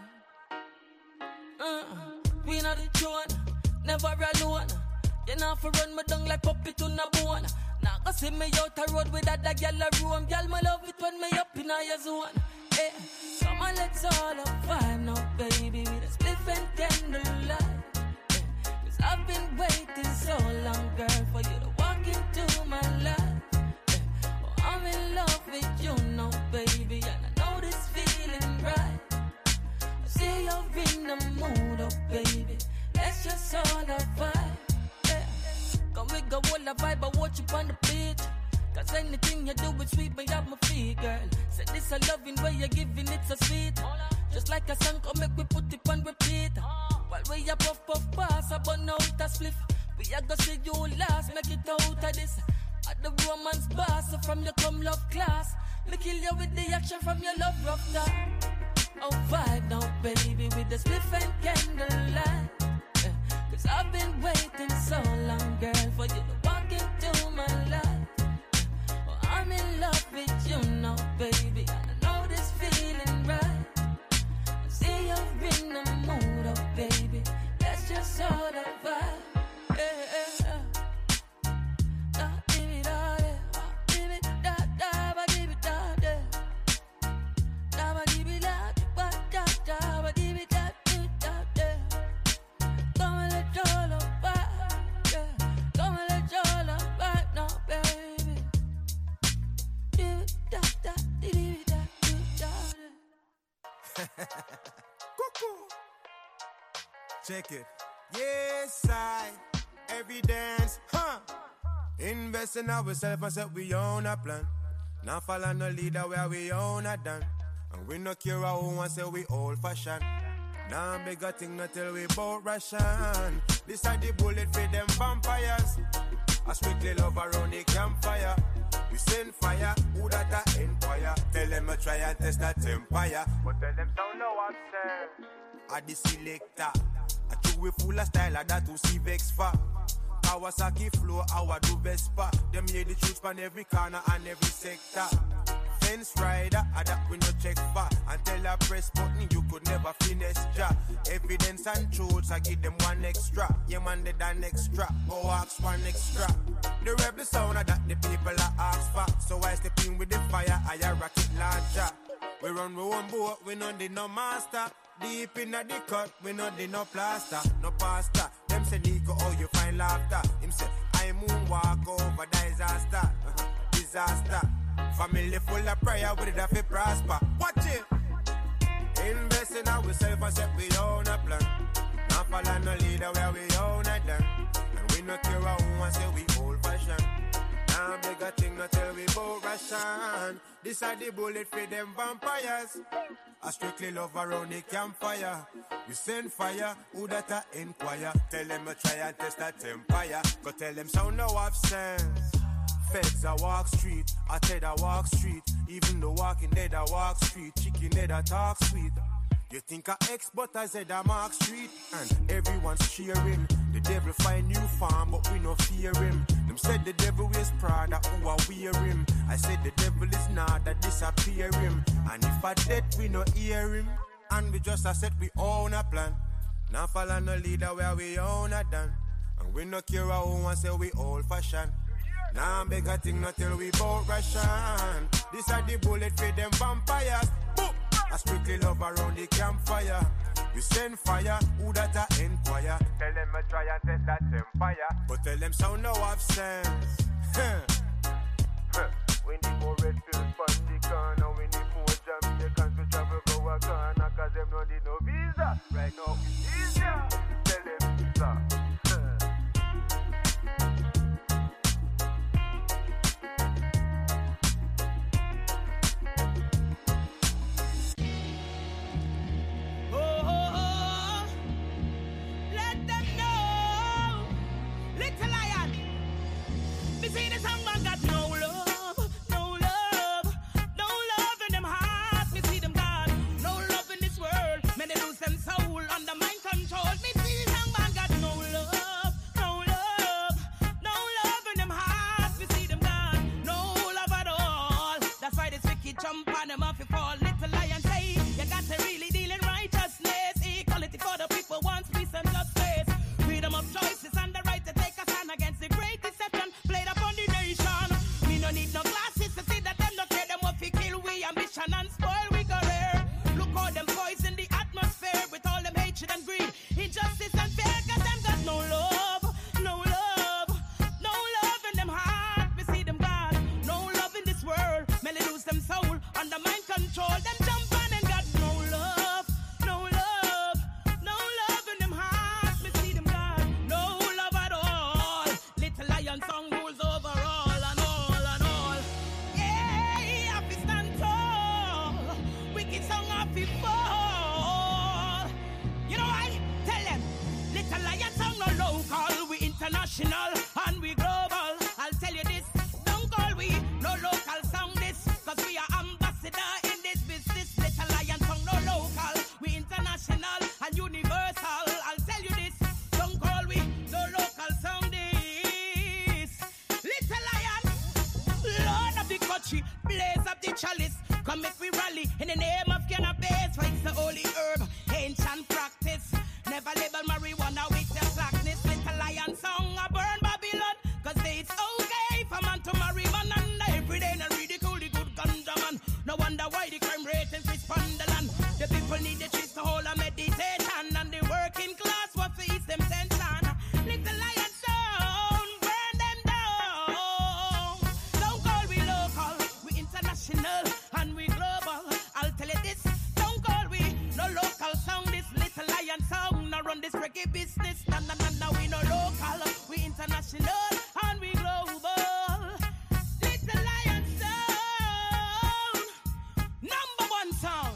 U: Uh, we not the throne. Never alone. You know for run me down like puppy to na bone. Now go see me out the road with that girl a roam. Girl, me love it when me up in your zone. Hey, come on, let's all up vibe now, baby, with a spliff and candlelight. Yeah. Cause I've been waiting so long, girl, for you to walk into my life. Yeah. Oh, I'm in love with you now, baby, and I know this feeling right. I see you're in the mood, oh baby, let's just all a vibe, yeah. Come we go all a vibe, I watch you on the beach. Cause anything you do is sweet, but have my feet, girl. Say this a loving way you're giving it so sweet. Just like a song, come make we put it on repeat. While we a puff puff pass, I burn out a spliff. We a go see you last, make it out of this. At the romance bar, so from your come love class. Me kill you with the action from your love rough time. Oh vibe now, baby, with the spliff and candlelight. Cause I've been waiting so long, girl, for you to walk into my life. Oh, I'm in love with you now, baby, and I know this feeling right. I see you're in the mood, oh baby, let's just all the vibe. Yeah, yeah, yeah. Da, give it all, yeah. Give it, da, da, ba, give it, da, da. Da, ba, give it, da, ba, da, da, ba, give it, da, da, da, da. Come and let your love vibe, yeah. Come and let your love vibe now, baby. Give it, da, da, di, di, da, di, da, da.
G: Cuckoo. Check it. Yes, I. Every dance, huh? Invest in ourselves and set we own a plan. Now follow no leader where we own a done. And we no care how one say we old fashioned. Now bigger thing not tell we bout Russian. This are the bullet for them vampires. I strictly love around the campfire. We send fire, who that a empire. Tell them I try and test that empire. But tell them don't know what I'm saying. I the selector. I chew we full of style like that to see vex for. Kawasaki flow, our do Vespa. Them hear the truth from every corner and every sector. Fence rider, I that we no check for. And tell a press button you could never finesse ja. Evidence and truths, I give them one extra. Yeah man, they done extra. Go ask one extra. The rebel sound of that the people are ask for. So I step in with the fire, I a rocket launcher. We run we one boat, we no need no master. Deep in the cut, we no need no plaster, no pasta. Them say Nico, oh you find laughter. Him say I moonwalk over disaster, disaster. Family full of prayer, we did have to prosper. Watch it. Invest in ourselves and set we own a plan. Now follow no leader where we own a done. And we no care who wants say we old fashioned. Now big a thing not tell we bout ration. This are the bullet for them vampires. I strictly love around the campfire. We send fire, who that a inquire. Tell them I try and test that empire. Go tell them sound no have sense. Feds a walk street, I tell a walk street. Even the walking dead a walk street. Chicken dead a talk sweet. You think a ex but I said a Mark Street. And everyone's cheering. The devil find new farm but we no fear him. Them said the devil wears Prada, who are wear him. I said the devil is not that disappear him. And if I dead we no hear him. And we just a set we own a plan. Now follow no leader where we own a done. And we no care who want say we old fashioned. Now beg a thing not till we bout ration. This are the bullet for them vampires. Boom! I strictly love around the campfire. We send fire, who that a inquire. Tell them I try and test that empire. But tell them sound no have sense. We need more red pills from the corner. We need more Jamaicans to travel go a corner. Cause them no need no visa. Right now it's easier. Tell them visa.
U: See the someone got no love, no love, no love in them hearts. Me see them gone, no love in this world. Many lose them soul under mind control. Me see the someone got no love, no love, no love in them hearts. Me see them gone, no love at all. That's why this wicked jump on them off you fall. Little lion say you got to really deal in righteousness. Equality for the people wants peace and justice. Freedom of choices and the right to take a stand against the great deception. Me no need no glasses to see that them no care them what fi kill we ambition and spoil we career. Look how them poison the atmosphere with all them hatred and greed, injustice and fear. Cause them got no love, no love, no love in them heart. We see them God, no love in this world. Many lose them soul under mind control. Them jump on and got no love, no love, no love in them heart. We see them God, no love at all. Little lion song rules over all. International and we global. I'll tell you this, don't call we no local song this, cause we are ambassador in this business. Little lion song no local, we international and universal. I'll tell you this, don't call we no local song this. Little lion, Lord of the country, blaze up the chalice. Come make we rally in the name of cannabis, for it's the holy herb, ancient practice. Never label marijuana with the slackness. Little lion song I burn Babylon, cause they it's okay for man to marry man. And every day and ridicule the good ganja man. No wonder why the crime rate is respond the land. The people need the trees to hold a meditation. And the working class wants to ease them tension. Little lion song, burn them down. Don't call we local, we international and we global. I'll tell you this, don't call we no local song. This little lion song now run this reggae business. Na na na na, we no local, we international and we global. Little lion sound, number one sound.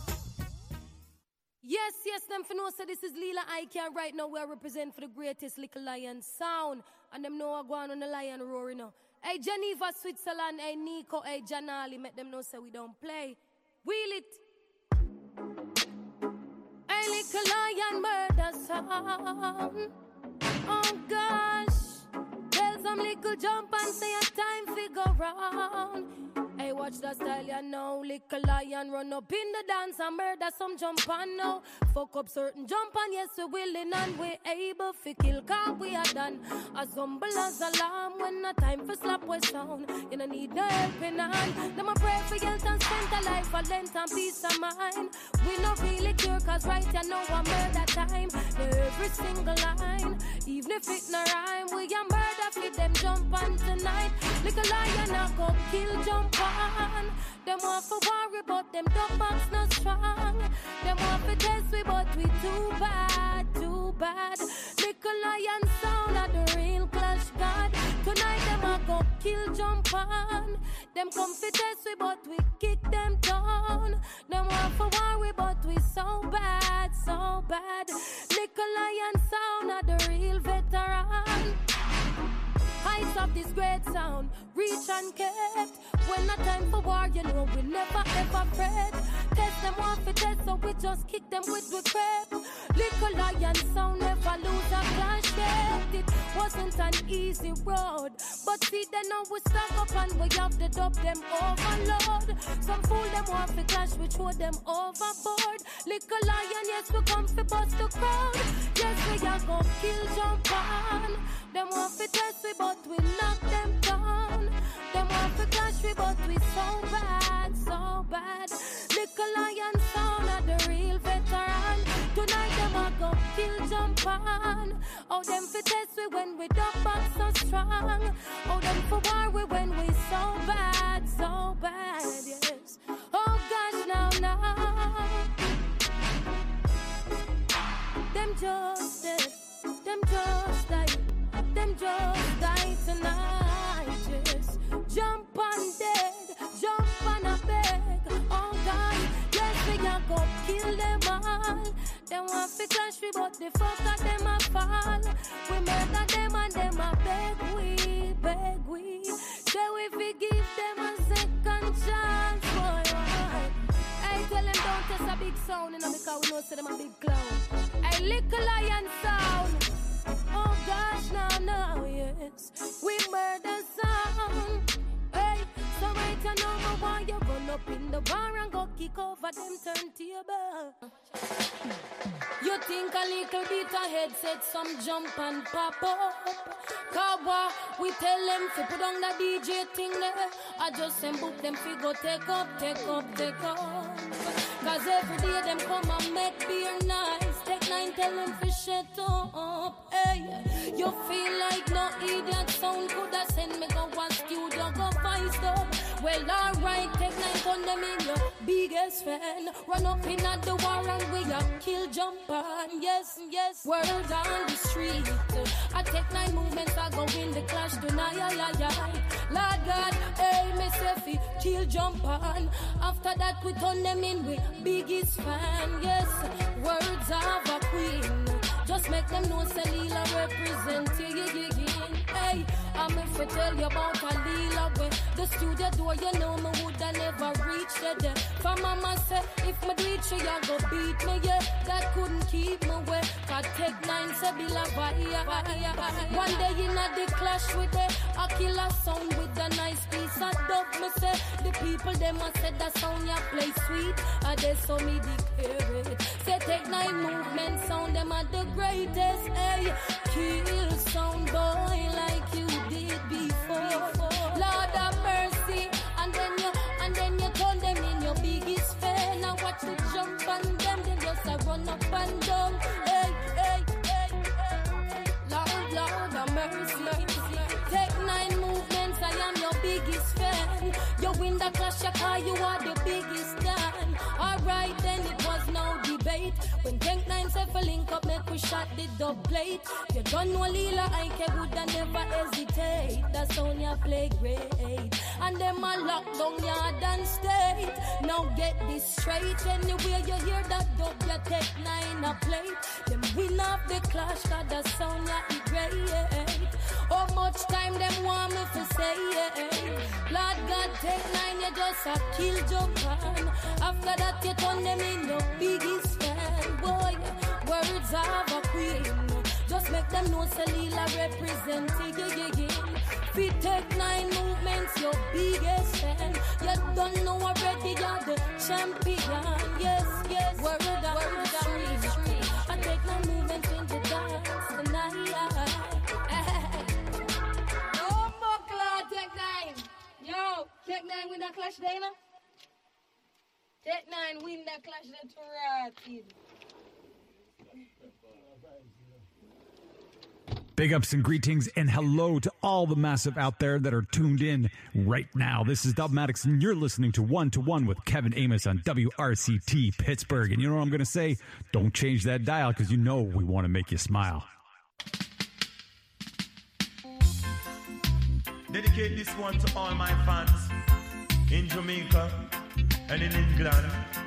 A: Yes, yes, them for know so this is Lila Ike right now. We are represent for the greatest Little Lion sound. And them know I go on on the lion roaring now. Hey Geneva, Switzerland, hey Nico, hey Janali, make them know so we don't play. Wheel it. Hey Little Lion murder sound. Oh gosh. Tell some little jump and say a time figure round. Hey, watch the style, you know. Little lion run up in the dance and murder some jump on now. Fuck up certain jump on, yes, we willing and we able to kill, cause we are done. As humble as alarm when a time for slap we sound. You don't need no helping hand. Them a pray for guilt and spend a life for length and peace of mind. We not really cure, cause right you know I murder time. Every single line, even if it no rhyme, we a murder for them jump on tonight. Little lion a go kill jump on. Them want for worry but them dumb box not strong. Them want for test we but we too bad, too bad. Little lion sound of the real clash god. Tonight them a go kill jump on. Them come fi test we but we kick them down. Them want for war we but we so bad, so bad. Little lion sound of the real veteran. Heights of this great sound, reach and kept. When a time for war, you know we never ever fret. Test them one for test, so we just kick them with the crap. Little lion sound never lose a clash yet. It wasn't an easy road, but see they know we stack up and we have the dub them overload. Some fool them want for clash, we throw them overboard. Little lion, yes we come for bust the crowd. Yes we are gonna kill jump on. Them want for test we but we knock them down. Them want for clash we but we so bad, so bad. Little lion sound of the real veteran. Tonight them a go kill jump on. Oh them for test we when we duck back so strong. Oh them for war we when we so bad, so bad, yes. Oh gosh now now. Them just dead, them just died. Them just die tonight, yes. Jump on dead, jump on a beg. Oh God, yes, we can go kill them all. Them want to clash we, but the fuck of them a fall. We murder them and them a beg we, beg we. Say we forgive them a second chance, boy. I tell them don't test a big sound, you know, because we know say them a big clown. I little lion sound. Oh gosh, no, no, yes. We murder sound. Hey, so right you know me why you run up in the bar and go kick over them turntable. You think a little bit ahead said some jump and pop up. Cowboy, we tell them to put on the D J thing there. I just send book them fi go take up, take up, take up. Cause every day them come and make beer nice. Take nine, tell them fi shut up. Hey, you feel like no idiot sound coulda send me go one studio go vice up. Well alright, take nine, turn them in your biggest fan. Run up in at the war and we a kill jump on. Yes, yes, word on the street. I take nine movements, I go in the clash tonight. Lord God, hey, me say kill jump on. After that we turn them in with biggest fan. Yes, words of a queen. Just make them know Selila represent you. Hey, I'm if I tell you about a Lila way. The studio door, you know me woulda never reach there. For mama say, if me do it, she a go beat me, yeah. That couldn't keep me away. Cause take nine, say be la fire. One day in a the clash with it, a killer sound with a nice piece of dub. Me say, the people them a said that sound ya play sweet. And they saw me declare it. Say take nine movement sound, them are the greatest. Hey, kill sound boy like you did before. Lord have mercy, and then you and then you turn them in your biggest fan. Now watch the jump on them, then just a run up and down. Hey, hey, hey, hey. Lord, Lord have mercy. Take nine movements, I am your biggest fan. You win the clash, you call you are the biggest fan. Alright, then it was no debate. When Tank nine said for link up, make we shot the dub plate. You don't know Lila, I can would never hesitate. That's how you play great. And them a lock down yard and state. Now get this straight. Anywhere you hear that dub, you take nine a plate. Them win off the clash, cause the sound ya great. How much time them want me to say it? Lord God, take nine, you just a kill jump on. After that, you turn them in your biggest fan. Boy, words of a queen. Just make them know Selila represent it. We take nine movements, your biggest fan. You don't know already, you're the champion. Yes, yes, word of the street. I take nine movements in the dance tonight.
D: Oh, Buckler, take nine. Yo, take nine win that clash, Dana. Take nine win that clash, that's right.
C: Big ups and greetings and hello to all the massive out there that are tuned in right now. This is Dubmatix and you're listening to One to One with Kevin Amos on W R C T Pittsburgh. And you know what I'm going to say? Don't change that dial because you know we want to make you smile.
V: Dedicate this one to all my fans in Jamaica and in England,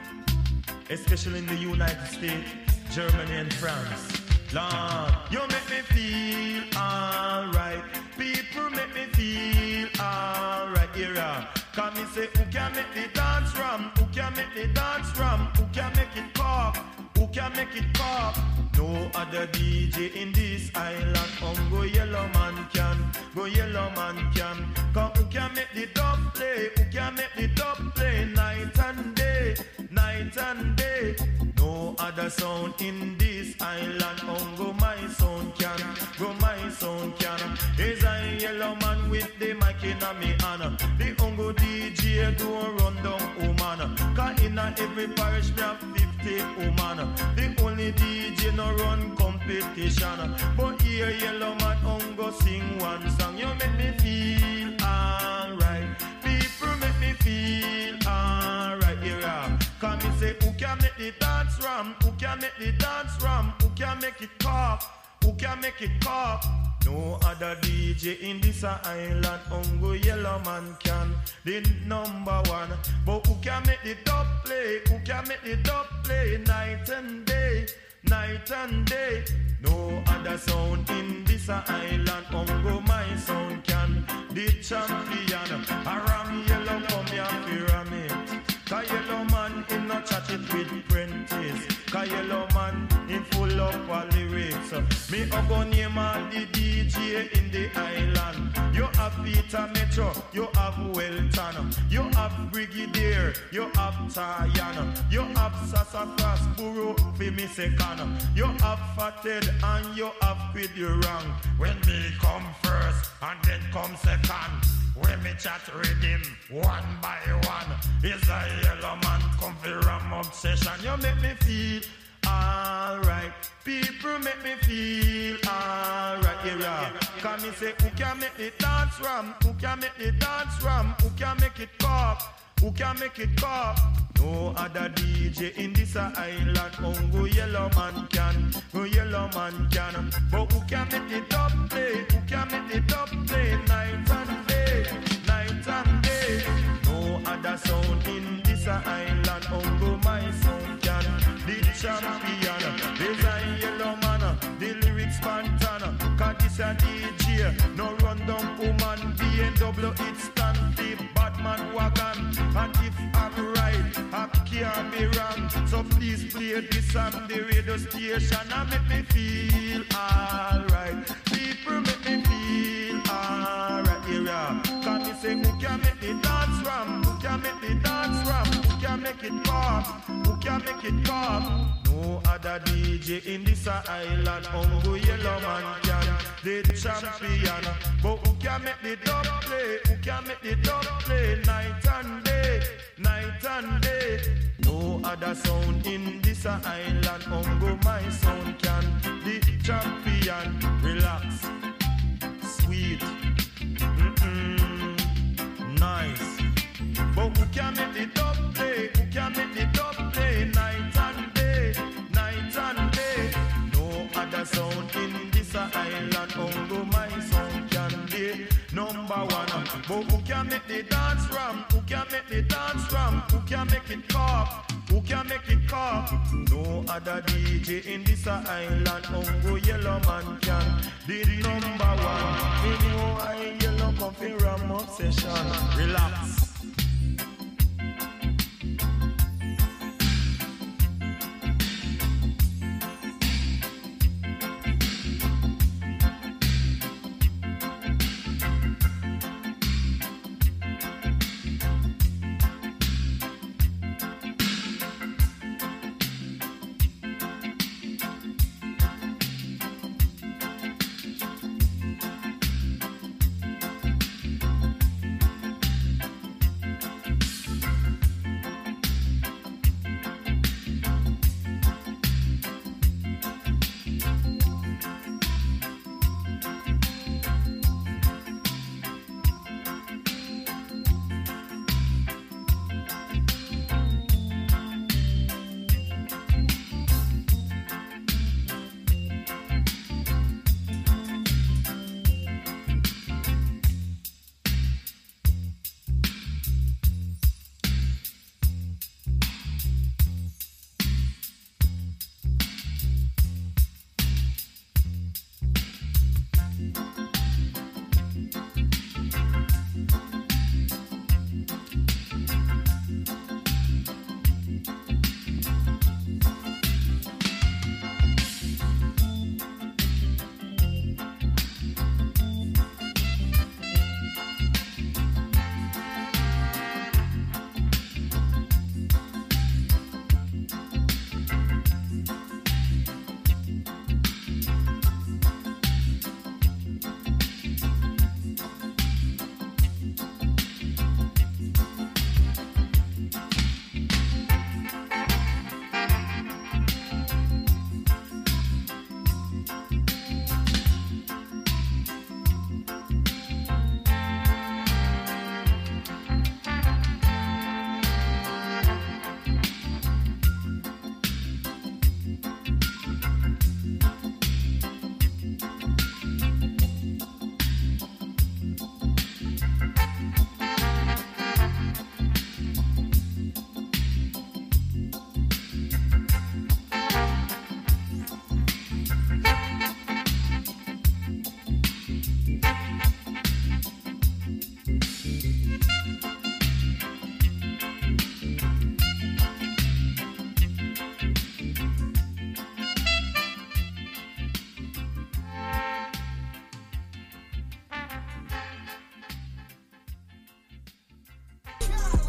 V: especially in the United States, Germany and France. Lord, you make me feel alright. People make me feel alright. Era, come me say, who can make the dance ram? Who can make the dance ram? Who can make it pop? Who can make it pop? No other D J in this island. Um, go yellow man can, go yellow man can. Come, who can make the dub play? Who can make the dub play? Night and day, night and day. No other sound in this island. Um, go my sound can, go my sound can. Is a yellow man with the mic in a me honor. The ungo D J do run down woman. Cause in a every parish me have fifty woman. The only D J no run competition. But here yellow man ungo sing one song. You make me feel alright. People make me feel alright. Here come me say who can make the dance ram? Who can make the dance ram? Who can make it cough? Who can make it cough? No other D J in this island. Ungo yellow man can, the number one. But who can make the dub play? Who can make the dub play? Night and day, night and day. No other sound in this island. Ungo my sound can, the champion. Aram yellow come here pyramid. Cause yellow man in no chat it with Prentice. Cause yellow man in full up all lyrics. Me a go name all the D J in the island. You have Peter Metro, you have Welton, you have Brigadier, you have Tayana, you have Sassafras, Buru, Fimi Second, you have Fated and you have Quidurang. When me come first and then come second, when me chat rhythm one by one, is a yellow man come for ram obsession. You make me feel alright. People make me feel alright. Yeah, can me say who can make the dance ram? Who can make the dance ram? Who can make it pop? Who can make it pop? No other D J in this island. Ungo yellow man can, go yellow man can. But who can make the dub play? Who can make the dub play? Night and day, night and day. No other sound in this island. Ungo my sound can, the champion. There's a yellow man, the lyrics pantana. Cause this a D J, no run down woman. B M W it stand the bad man wagon. And if I'm right, I can't be wrong. So please play this on the radio station and make me feel alright. People make me feel alright. Yeah, can me say who can make the dance ram? Who can make the dance ram? Who can make it pop? Who can make it pop? No other D J in this island. Ungo yellow man can, the champion. But who can make the dub play? Who can make the dub play? Night and day, night and day. No other sound in this island. Ungo my sound can, the champion. Relax, sweet, mm-mm, nice. But who can make the dub play? Who can make the dub play? Night and day, night and day. No other sound in this island. Ungo my sound can be number one. But who can make the dance ram? Who can make the dance ram? Who can make it cough? Who can make it cough? No other D J in this island. Ungo yellow man can, the number one. You know I yellow coffee ram obsession. Relax.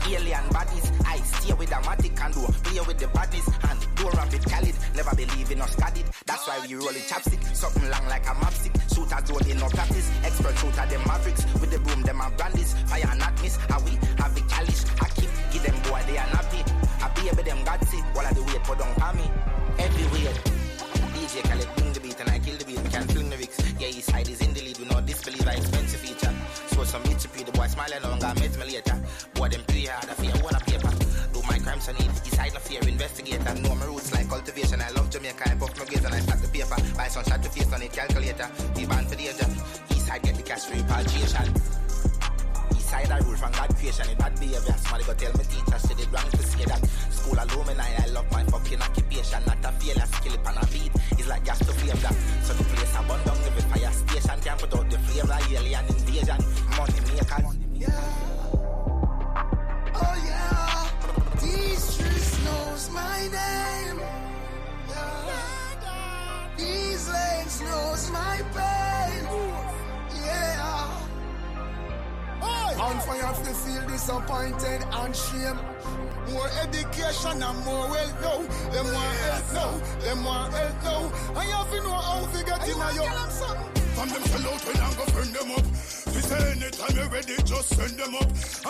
K: alien bodies. I stay with the matic and do play with the bodies. And do rapid Khalid, never believe in us Kadid. That's why we roll it chapstick, something long like a mapstick. Shooters don't in no practice, expert shooter them mavericks. With the boom them and brandies, fire and not miss. How we have the calish, I keep, give them boy they are nappy. I be with them God see, while I do wait for don't me. Everywhere, D J Khaled bring the beat and I kill the beat, we can fling the lyrics. Yeah, his side is in the lead, we know disbelieve, I expensive feature. So some H P, the boy smiling on God met me later. Boy them play hard, I fear one a paper. Do my crimes I need, his side no fear, investigator. Know my roots like cultivation, I love Jamaica, I puff my grades and I start the paper. Buy some shot to face on it, calculator. We banned for danger, east side get the cash for repatriation. East side I rule from God creation, it bad behavior. Somebody go tell me teacher, said it wrong to say that. School alumni, I love my fucking occupation. Not a failure, skill it on a beat. It's like gas to flame that. So the place I burn down every fire station. Can't put out the flavor, alien invasion. Money makers.
E: Yeah. Oh yeah. These streets knows my name. Yeah. These legs knows my pain. Yeah. On fire to feel disappointed and shame. More education and more wealth now. Them want help now. Them want help now. I have to know how to get in a young.
R: From them sell out when I'm go turn them up. We say anytime you're ready, just send them up.